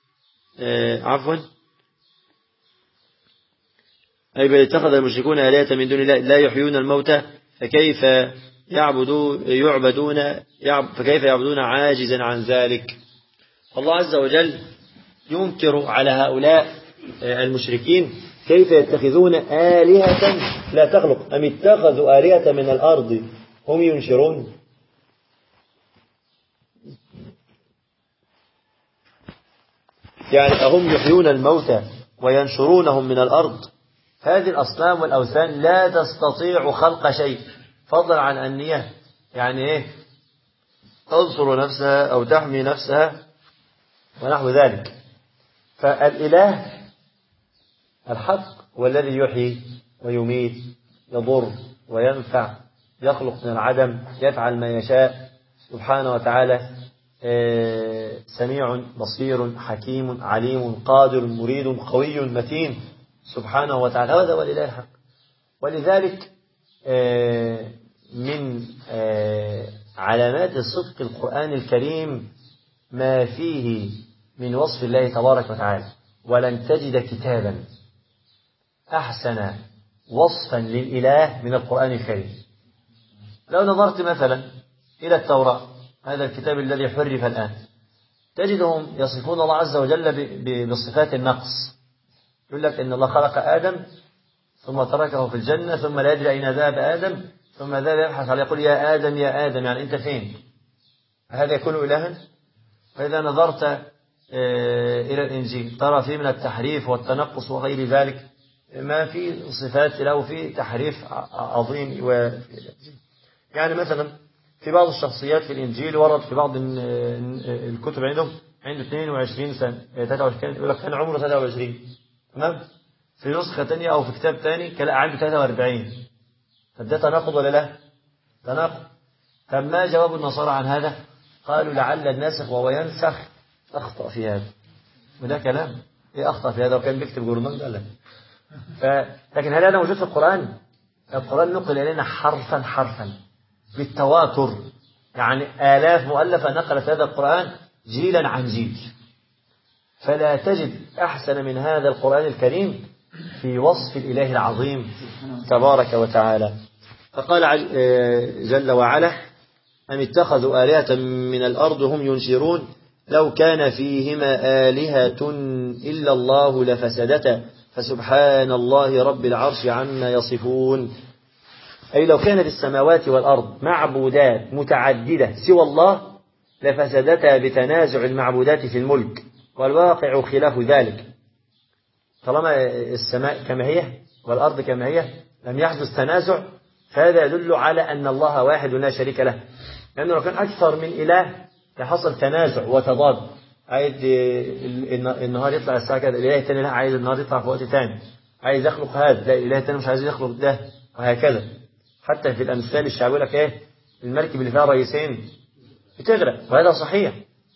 أي بل اتخذ المشركون آلهة من دون الله لا يحيون الموتى فكيف يعبدون عاجزا عن ذلك. الله عز وجل ينكر على هؤلاء المشركين كيف يتخذون آلهة لا تخلق. أم اتخذوا آلهة من الأرض هم ينشرون، يعني أهم يحيون الموتى وينشرونهم من الأرض؟ هذه الأصنام والأوثان لا تستطيع خلق شيء، فضلا عن أنية يعني تنصر نفسها أو تحمي نفسها ونحو ذلك. فالإله الحق هو الذي يحيي ويميت، يضر وينفع، يخلق من العدم، يفعل ما يشاء سبحانه وتعالى، سميع بصير حكيم عليم قادر مريد قوي متين سبحانه وتعالى، هذا هو الإله الحق. ولذلك من علامات صدق القرآن الكريم ما فيه من وصف الله تبارك وتعالى، ولن تجد كتابا أحسن وصفا للإله من القرآن الكريم. لو نظرت مثلا إلى التوراة، هذا الكتاب الذي حرف الآن، تجدهم يصفون الله عز وجل بصفات النقص. يقول لك إن الله خلق آدم ثم تركه في الجنة ثم لا يدري أين ذهب آدم، ثم ذهب يبحث عليه يقول: يا آدم يا آدم، يعني أنت فين؟ هذا يكون إلها؟ فإذا نظرت إلى الإنجيل ترى فيه من التحريف والتنقص وغير ذلك ما في صفات له، في تحريف عظيم. يعني مثلا في بعض الشخصيات في الإنجيل ورد في بعض الكتب عنده 22 سنة 23، يقول لك كان عمره 23، تمام؟ في نسخة تانية أو في كتاب تاني كان عنده 43. طب ده تناقض ولا لا؟ تناقض. طب ما جواب النصارى عن هذا؟ قالوا لعل الناسخ وهو ينسخ أخطأ في هذا. وده كلام إيه أخطأ في هذا؟ وكان بيكتب جورنال قال لك. لكن هل هذا موجود في القرآن؟ القرآن نقل إلينا حرفا حرفا بالتواتر، يعني آلاف مؤلفة نقلت هذا القرآن جيلا عن جيل، فلا تجد أحسن من هذا القرآن الكريم في وصف الإله العظيم تبارك وتعالى. فقال جل وعلا: أم اتخذوا آلهة من الأرض هم ينشرون لو كان فيهما آلهة إلا الله لفسدتا فسبحان الله رب العرش عما يصفون. أي لو كانت السماوات والأرض معبودات متعددة سوى الله لفسدتا بتنازع المعبودات في الملك، والواقع خلاف ذلك. طالما السماء كما هي والأرض كما هي لم يحدث تنازع، فهذا يدل على أن الله واحد لا شريك له، لأنه لو كان أكثر من إله لحصل تنازع وتضاد. عايز النهار يطلع الساعة كذا، الإله الثاني لا عايز النهار يطلع في وقت ثاني، عايز يخلق هذا لا الإله الثاني مش عايز يخلق ده، وهكذا. حتى في الأمثال الشعبية لك المركب اللي فيها رئيسين بتغرق، وهذا صحيح.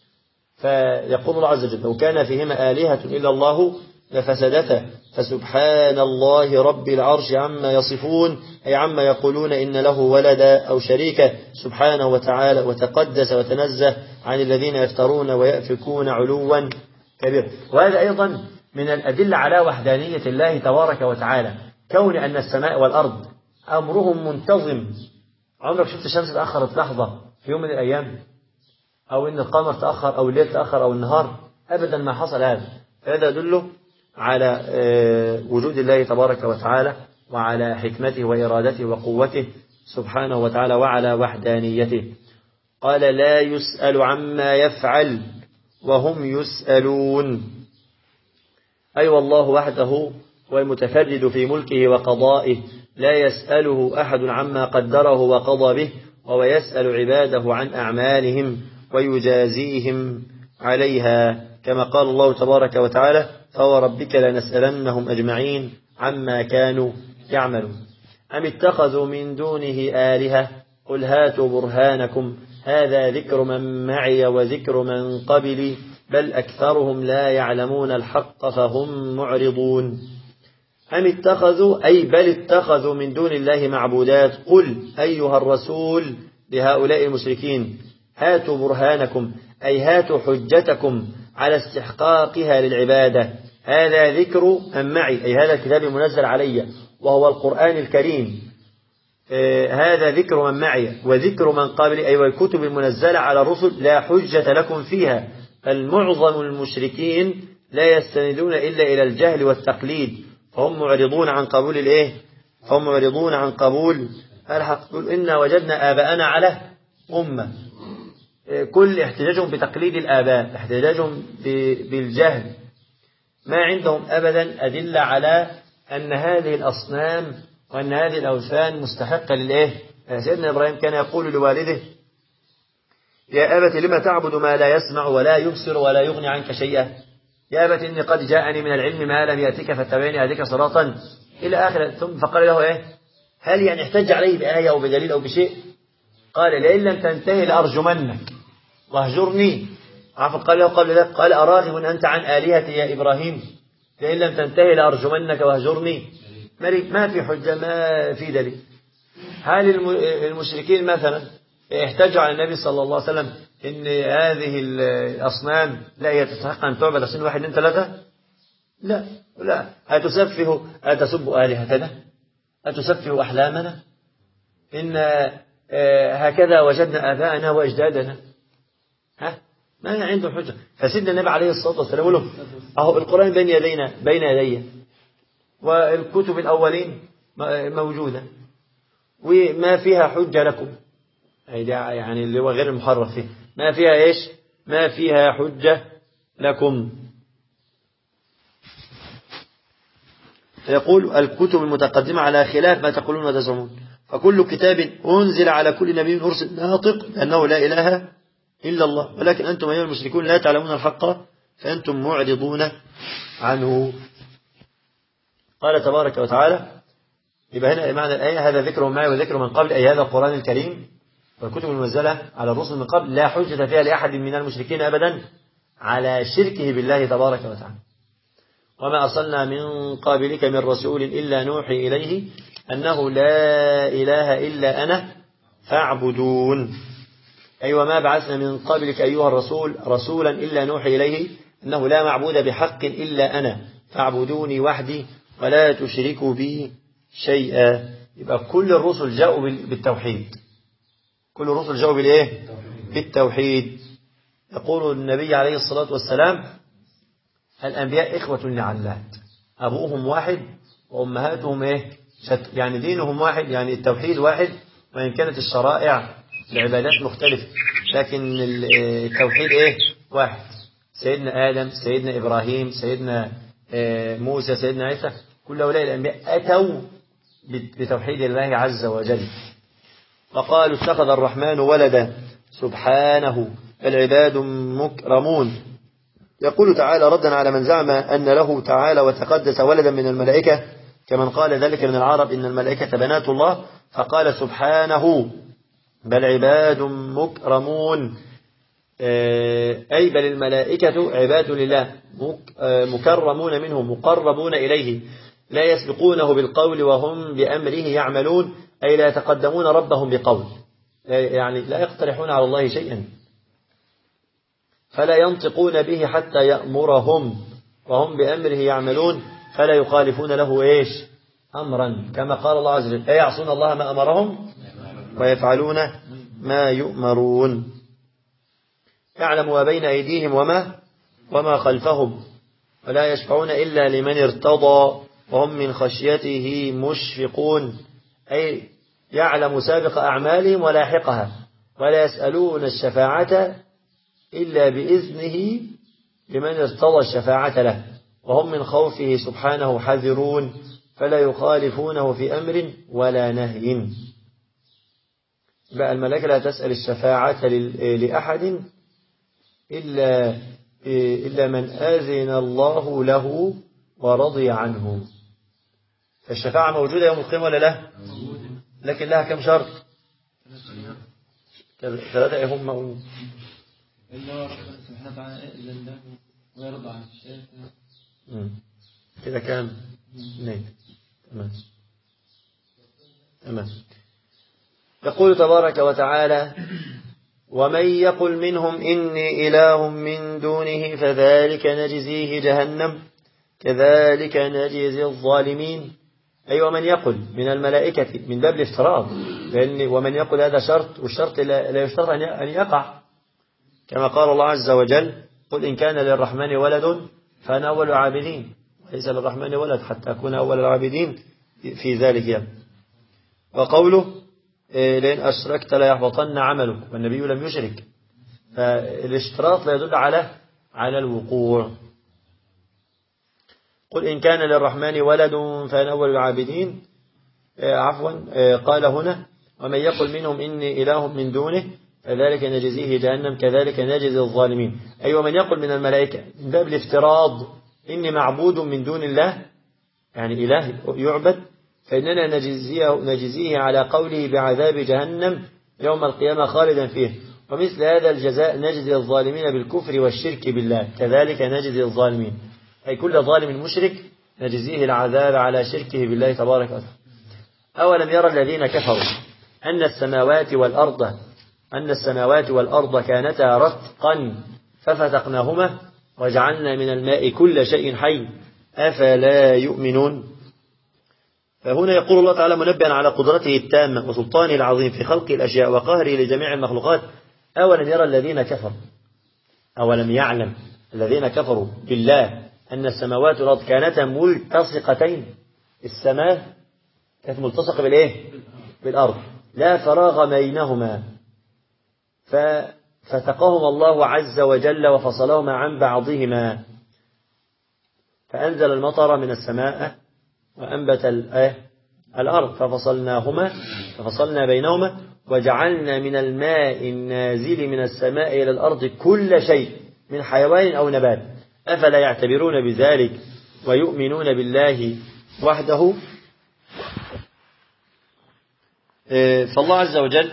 فيقول الله عز وجل: لو كان فيهما آلهة إلا الله لفسدتا فسبحان الله رب العرش عما يصفون، أي عما يقولون إن له ولدا أو شريكا سبحانه وتعالى، وتقدس وتنزه عن الذين يفترون ويأفكون علوا كبيرا. وهذا أيضا من الأدلة على وحدانية الله تبارك وتعالى، كون أن السماء والأرض أمرهم منتظم. عمرك شفت الشمس تأخرت لحظة في يوم من الأيام، أو إن القمر تأخر أو الليل تأخر أو النهار؟ أبدا ما حصل هذا. فهذا يدل على وجود الله تبارك وتعالى، وعلى حكمته وإرادته وقوته سبحانه وتعالى، وعلى وحدانيته. قال: لا يسأل عما يفعل وهم يسألون. أي والله وحده هو المتفرد في ملكه وقضائه، لا يسأله أحد عما قدره وقضى به، وهو يسأل عباده عن أعمالهم ويجازيهم عليها، كما قال الله تبارك وتعالى: فوربك لنسألنهم أجمعين عما كانوا يعملون. أم اتخذوا من دونه آلهة قل هاتوا برهانكم هذا ذكر من معي وذكر من قبلي بل أكثرهم لا يعلمون الحق فهم معرضون. أم اتخذوا أي بل اتخذوا من دون الله معبودات. قل أيها الرسول لهؤلاء المشركين: هاتوا برهانكم أي هاتوا حجتكم على استحقاقها للعبادة. هذا ذكر من معي أي هذا الكتاب المنزل علي وهو القرآن الكريم. هذا ذكر من معي وذكر من قبلي أي والكتب المنزلة على الرسل لا حجة لكم فيها. المعظم المشركين لا يستندون إلا إلى الجهل والتقليد، فهم معرضون عن قبول فهم معرضون عن قبول الحق. قل إنا وجدنا آباءنا على أمة. كل احتجاجهم بتقليد الآباء، احتجاجهم بالجهل، ما عندهم أبدا أدلة على أن هذه الأصنام وأن هذه الأوثان مستحقة سيدنا إبراهيم كان يقول لوالده: يا أبت لما تعبد ما لا يسمع ولا يبصر ولا يغني عنك شيئا، يا أبت إني قد جاءني من العلم ما لم يأتك فاتبعني أهدك صراطا إلى آخر. ثم فقال له هل احتج عليه بآية أو بدليل أو بشيء؟ قال: لئن لم تنتهي لأرجمنك واهجرني. قال له قبل ذلك: قال: أراغب أنت عن آلهتي يا إبراهيم؟ لئن لم تنتهي لأرجمنك واهجرني. ما في حجة، ما في دليل. هل المشركين مثلا احتجوا على النبي صلى الله عليه وسلم إن هذه الأصنام لا يتستحق أن تعبد عشان 1 2 3؟ لا. أتسب آلهتنا؟ أتسفه أحلامنا؟ إن هكذا وجدنا آباءنا وأجدادنا. ما عنده حجة. فسيدنا النبي عليه الصلاة والسلام يقول له: أهو القرآن بين يدي والكتب الأولين موجودة وما فيها حجة لكم، يعني اللي هو غير المحرف فيه، ما فيها ما فيها حجة لكم. فيقول: الكتب المتقدمة على خلاف ما تقولون وتزعمون، فكل كتاب أنزل على كل نبي أرسل ناطق بأنه لا إله إلا الله، ولكن أنتم أيها المشركون لا تعلمون الحق فأنتم معرضون عنه. قال تبارك وتعالى: يبقى هنا معنى الآية: هذا ذكر من معي وذكر من قبل، أي هذا القرآن الكريم والكتب المنزلة على الرسل من قبل لا حجة فيها لأحد من المشركين أبدا على شركه بالله تبارك وتعالى. وما أرسلنا من قبلك من رسول إلا نوحي إليه أنه لا إله إلا أنا فاعبدون. أي وما بعثنا من قبلك أيها الرسول رسولا إلا نوحي إليه أنه لا معبود بحق إلا أنا فاعبدوني وحدي ولا تشركوا بي شيئا. يبقى كل الرسل جاءوا بالتوحيد، كل الرسل جاءوا بالتوحيد. يقول النبي عليه الصلاة والسلام: الأنبياء إخوة لعلات، أبوهم واحد وأمهاتهم يعني دينهم واحد، يعني التوحيد واحد، وإن كانت الشرائع العبادات مختلفة لكن التوحيد واحد. سيدنا آدم، سيدنا إبراهيم، سيدنا موسى، سيدنا عيسى، كل هؤلاء الأنبياء أتوا بتوحيد الله عز وجل. وقالوا اتخذ الرحمن ولدا سبحانه العباد مكرمون. يقول تعالى ردا على من زعم أن له تعالى وتقدس ولدا من الملائكة، كمن قال ذلك من العرب إن الملائكة بنات الله، فقال سبحانه بل عباد مكرمون، أي بل الملائكة عباد لله مكرمون منه مقربون إليه، لا يسبقونه بالقول وهم بأمره يعملون، أي لا يتقدمون ربهم بقول، يعني لا يقترحون على الله شيئا، فلا ينطقون به حتى يأمرهم وهم بأمره يعملون، فلا يخالفون له إيش أمرا، كما قال الله عز وجل لا يعصون الله ما أمرهم ويفعلون ما يؤمرون. يعلم ما بين أيديهم وما خلفهم، ولا يشفعون إلا لمن ارتضى وهم من خشيته مشفقون، أي يعلم سابق أعمالهم ولاحقها، ولا يسألون الشفاعة إلا بإذنه لمن ارتضى الشفاعة له، وهم من خوفه سبحانه حذرون، فلا يخالفونه في أمر ولا نهي. بقى الملائكة لا تسأل الشفاعة لأحد إلا من آذن الله له ورضي عنه. فالشفاعة موجودة يوم القيامة ولا لا؟ لكن لها كم شرط؟ 3 هم إلا سبحانه وتعالى إلا الله ويرضى عن الشافع. كده كام؟ 2. تمام. يقول تبارك وتعالى ومن يقل منهم إني إله من دونه فذلك نجزيه جهنم كذلك نجزي الظالمين، أي ومن يقل من الملائكة من باب الافتراض، لأن ومن يقل هذا شرط، والشرط لا يشترط أن يقع، كما قال الله عز وجل قل إن كان للرحمن ولد فأنا أول العابدين، ليس للرحمن ولد حتى أكون أول العابدين في ذلك يعني. وقوله لئن أشركت لا يحبطن عملك، والنبي لم يشرك، فالاشتراط لا يدل على الوقوع. قل إن كان للرحمن ولد فأنا أول العابدين، قال هنا ومن يقل منهم إني إله من دونه فذلك نجزيه جهنم كذلك نجزي الظالمين، أي ومن يقل من الملائكة من باب الافتراض إني معبود من دون الله، يعني إله يعبد، فإننا نجزيه على قوله بعذاب جهنم يوم القيامة خالدا فيه، ومثل هذا الجزاء نجزي الظالمين بالكفر والشرك بالله كذلك نجزي الظالمين، أي كل ظالم مشرك نجزيه العذاب على شركه بالله تبارك وتعالى. أولم يرى الذين كفروا أن السماوات والأرض كانتا رتقا ففتقناهما وجعلنا من الماء كل شيء حي أفلا يؤمنون. فهنا يقول الله تعالى منبئا على قدرته التامة وسلطانه العظيم في خلق الأشياء وقهره لجميع المخلوقات أولم يرى الذين كفروا، أولم يعلم الذين كفروا بالله أن السماوات والأرض كانتا ملتصقتين، السماء كانت ملتصقة بالأرض لا فراغ بينهما، ففتقهم الله عز وجل وفصلهما عن بعضهما، فأنزل المطر من السماء وأنبت الأرض ففصلنا بينهما وجعلنا من الماء النازل من السماء إلى الأرض كل شيء من حيوان أو نبات أفلا يعتبرون بذلك ويؤمنون بالله وحده. فالله عز وجل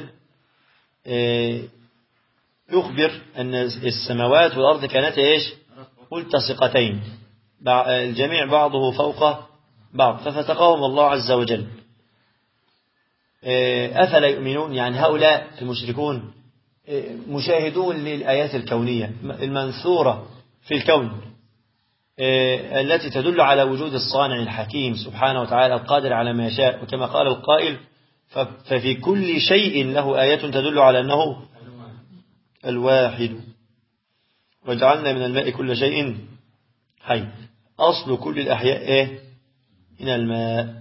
يخبر أن السماوات والأرض كانتا ملتصقتين، الجميع بعضه فوق بعض، ففتقهم الله عز وجل. أفلا يؤمنون، يعني هؤلاء المشركون مشاهدون للآيات الكونية المنثورة في الكون التي تدل على وجود الصانع الحكيم سبحانه وتعالى القادر على ما يشاء، وكما قال القائل ففي كل شيء له آيات تدل على أنه الواحد، وجعلنا من الماء كل شيء حي، أصل كل الأحياء من الماء.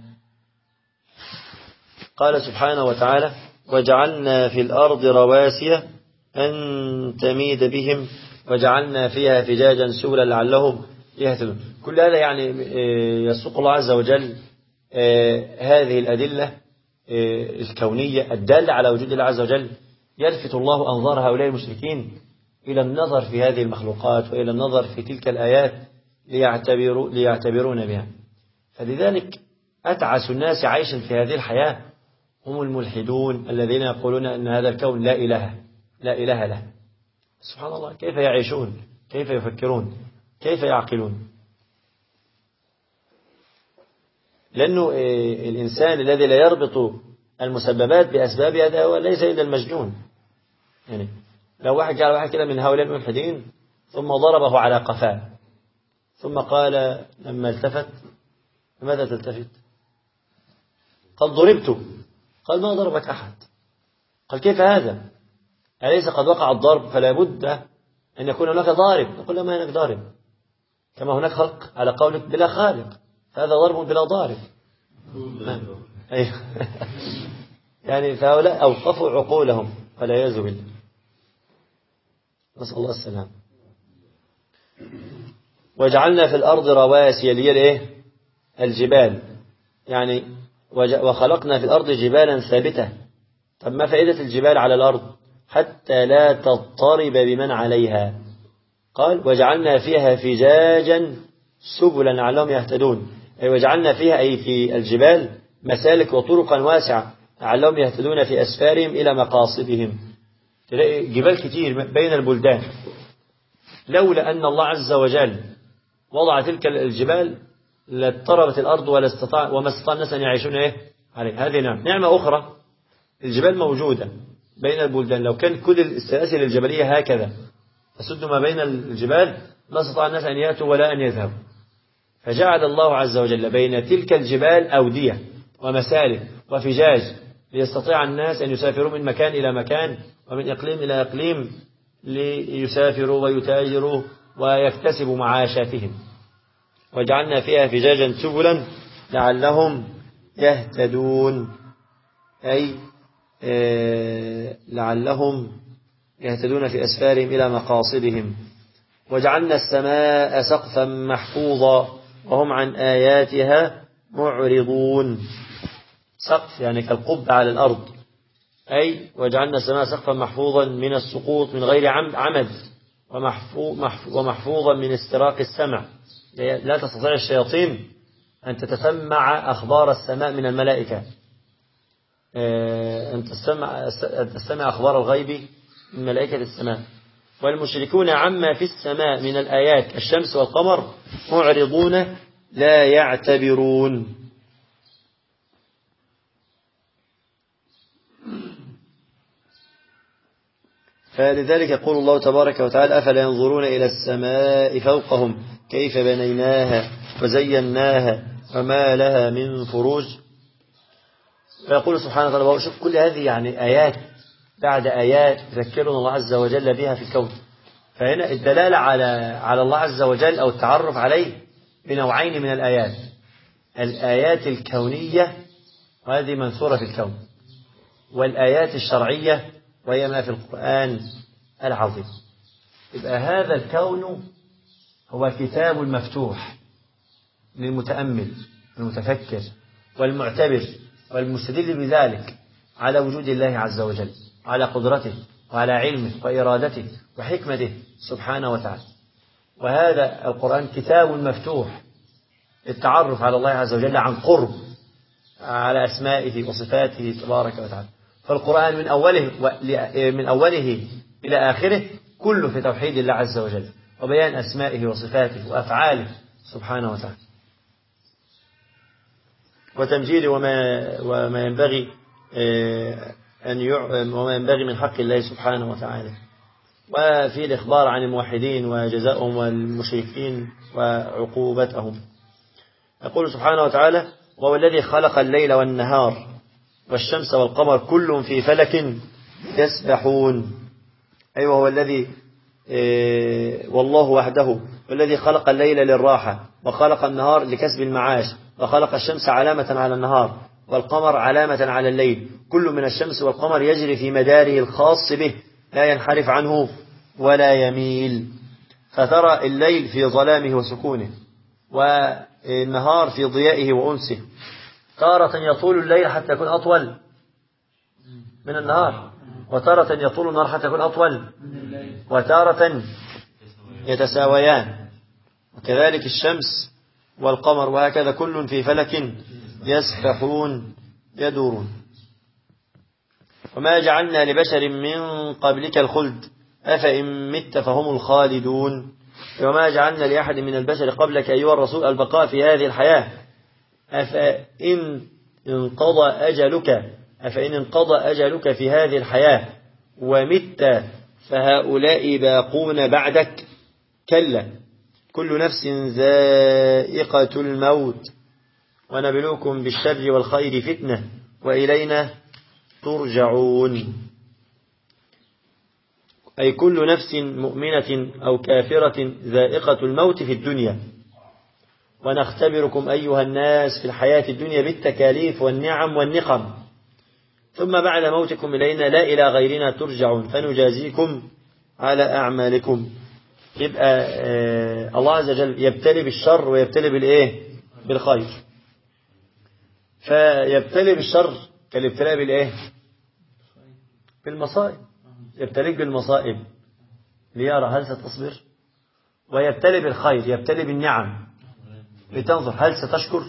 قال سبحانه وتعالى وجعلنا في الأرض رواسي أن تميد بهم وجعلنا فيها فجاجا سبلا لعلهم يهتدون. كل هذا يعني يسوق الله عز وجل هذه الأدلة الكونية الدالة على وجود الله عز وجل يلفت الله أنظار هؤلاء المشركين إلى النظر في هذه المخلوقات وإلى النظر في تلك الآيات ليعتبرون بها. فلذلك أتعس الناس عيشا في هذه الحياة هم الملحدون الذين يقولون أن هذا الكون لا إله له. سبحان الله، كيف يعيشون؟ كيف يفكرون؟ كيف يعقلون؟ لأنه الإنسان الذي لا يربط المسببات بأسبابها هذا هو ليس إلا المجنون. يعني لو واحد جعل واحد كده من هؤلاء الملحدين ثم ضربه على قفاه ثم قال لما التفت: لماذا تلتفت؟ قال: ضربت. قال: ما ضربك أحد. قال: كيف هذا؟ أليس قد وقع الضرب؟ فلا بد أن يكون هناك ضارب. نقول له: ما هناك ضارب، كما هناك خلق على قولك بلا خالق، هذا ضرب بلا ضارب. يعني فهؤلاء أوقفوا عقولهم والعياذ بالله، نسأل الله السلام. وجعلنا في الأرض رواسي اللي هي الجبال، يعني وخلقنا في الأرض جبالا ثابتة. طب ما فائدة الجبال على الأرض؟ حتى لا تضطرب بمن عليها. قال: وجعلنا فيها فجاجا سبلا لعلهم يهتدون. أي وجعلنا فيها، أي في الجبال، مسالك وطرقا واسعة لعلهم يهتدون في أسفارهم إلى مقاصدهم. تلاقي جبال كتير بين البلدان، لولا أن الله عز وجل وضع تلك الجبال لاضطربت الأرض وما استطاع الناس أن يعيشون عليه. هذه نعمة أخرى، الجبال موجودة بين البلدان. لو كان كل السلاسل الجبلية هكذا تسد ما بين الجبال لا استطاع الناس أن يأتوا ولا أن يذهبوا. فجعل الله عز وجل بين تلك الجبال أودية ومسالك وفجاج ليستطيع الناس أن يسافروا من مكان إلى مكان ومن إقليم إلى إقليم ليسافروا ويتاجروا ويكتسبوا معاشاتهم. وجعلنا فيها فجاجا سبلا لعلهم يهتدون، أي لعلهم يهتدون في أسفارهم إلى مقاصدهم. وجعلنا السماء سقفا محفوظا وهم عن آياتها معرضون. سقف يعني كالقبة على الأرض، أي وجعلنا السماء سقفا محفوظا من السقوط من غير عمد، ومحفوظا من استراق السمع. لا تستطيع الشياطين أن تتسمع أخبار السماء من الملائكة، أن تستمع أخبار الغيب من ملائكة السماء. والمشركون عما في السماء من الآيات الشمس والقمر معرضون لا يعتبرون. فلذلك يقول الله تبارك وتعالى: أفلا ينظرون إلى السماء فوقهم كيف بنيناها وزيناها وما لها من فروج. فيقول سبحانه وتعالى: شوف كل هذه يعني آيات بعد آيات يذكرنا الله عز وجل بها في الكون. فهنا الدلالة على الله عز وجل أو التعرف عليه بنوعين من الآيات: الآيات الكونية وهذه منثورة في الكون، والآيات الشرعية وهي ما في القرآن العظيم. يبقى هذا الكون هو كتاب مفتوح للمتأمل والمتفكر والمعتبر والمستدل بذلك على وجود الله عز وجل، على قدرته وعلى علمه وإرادته وحكمته سبحانه وتعالى. وهذا القرآن كتاب مفتوح للتعرف على الله عز وجل عن قرب، على أسمائه وصفاته تبارك وتعالى. فالقرآن من أوله إلى آخره كله في توحيد الله عز وجل وبيان أسمائه وصفاته وأفعاله سبحانه وتعالى، وتمجيد وما ينبغي وما ينبغي من حق الله سبحانه وتعالى. وفي الإخبار عن الموحدين وجزاؤهم والمشركين وعقوبتهم. يقول سبحانه وتعالى: وهو الذي خلق الليل والنهار والشمس والقمر كل في فلك يسبحون. أيوة، هو الذي والله وحده والذي خلق الليل للراحة وخلق النهار لكسب المعاش وخلق الشمس علامة على النهار والقمر علامة على الليل، كل من الشمس والقمر يجري في مداره الخاص به لا ينحرف عنه ولا يميل. فترى الليل في ظلامه وسكونه والنهار في ضيائه وأنسه، تارة يطول الليل حتى يكون أطول من النهار، وتارة يطول النهار حتى يكون أطول، وتارة يتساويان. وكذلك الشمس والقمر، وهكذا كل في فلك يسبحون يدورون. وما جعلنا لبشر من قبلك الخلد أفإن مت فهم الخالدون. وما جعلنا لأحد من البشر قبلك أيها الرسول البقاء في هذه الحياة أفإن انقضى أجلك في هذه الحياة ومت فهؤلاء باقون بعدك. كلا كل نفس ذائقة الموت ونبلوكم بالشر والخير فتنة وإلينا ترجعون. أي كل نفس مؤمنة أو كافرة ذائقة الموت في الدنيا، ونختبركم أيها الناس في الحياة الدنيا بالتكاليف والنعم والنقم، ثم بعد موتكم إلينا لا إلى غيرنا ترجعون فنجازيكم على أعمالكم. يبقى الله عز وجل يبتلي بالشر ويبتلي بالإيه؟ بالخير. فيبتلي بالشر كالابتلاء بالإيه؟ بالمصائب، يبتليك بالمصائب ليرى هل ستصبر، ويبتلي بالخير يبتلي بالنعم لتنظر هل ستشكر.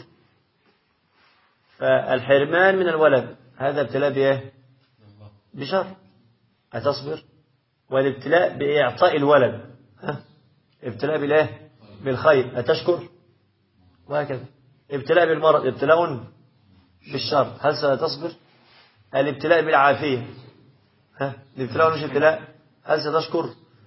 فالحرمان من الولد هذا ابتلاء بإيه؟ بشر، هتصبر. والابتلاء بإعطاء الولد ابتلاء بالإيه؟ بالخير، هتشكر. وهكذا ابتلاء بالمرض ابتلاء بالشر، هل ستصبر. الابتلاء بالعافية الابتلاء مش ابتلاء، هل ستشكر.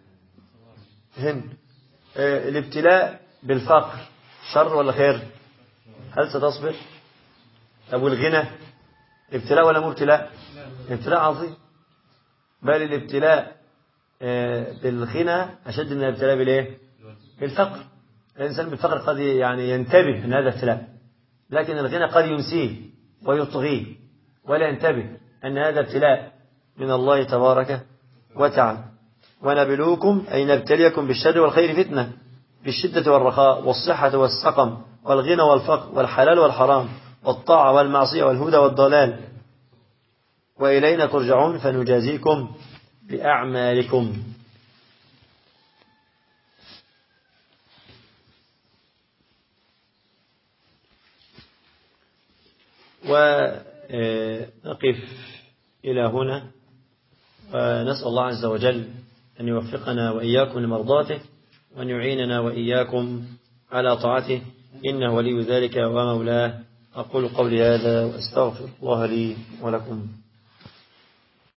الابتلاء بالفقر شر ولا خير، هل ستصبر. طب والغنى ابتلاء ولا مبتلاء؟ ابتلاء عظيم. بل الابتلاء بالغنى أشد من الابتلاء بالايه؟ بالفقر. الإنسان بالفقر قد يعني ينتبه أن هذا ابتلاء، لكن الغنى قد ينسيه ويطغيه ولا ينتبه أن هذا ابتلاء من الله تبارك وتعالى. ونبلوكم أي نبتليكم بالشر والخير فتنة، بالشدة والرخاء والصحة والسقم والغنى والفقر والحلال والحرام والطاعة والمعصية والهدى والضلال، وإلينا ترجعون فنجازيكم بأعمالكم. ونقف إلى هنا، ونسأل الله عز وجل أن يوفقنا وإياكم لمرضاته، وأن يعيننا وإياكم على طاعته، إنه ولي ذلك ومولاه. أقول قولي هذا وأستغفر الله لي ولكم.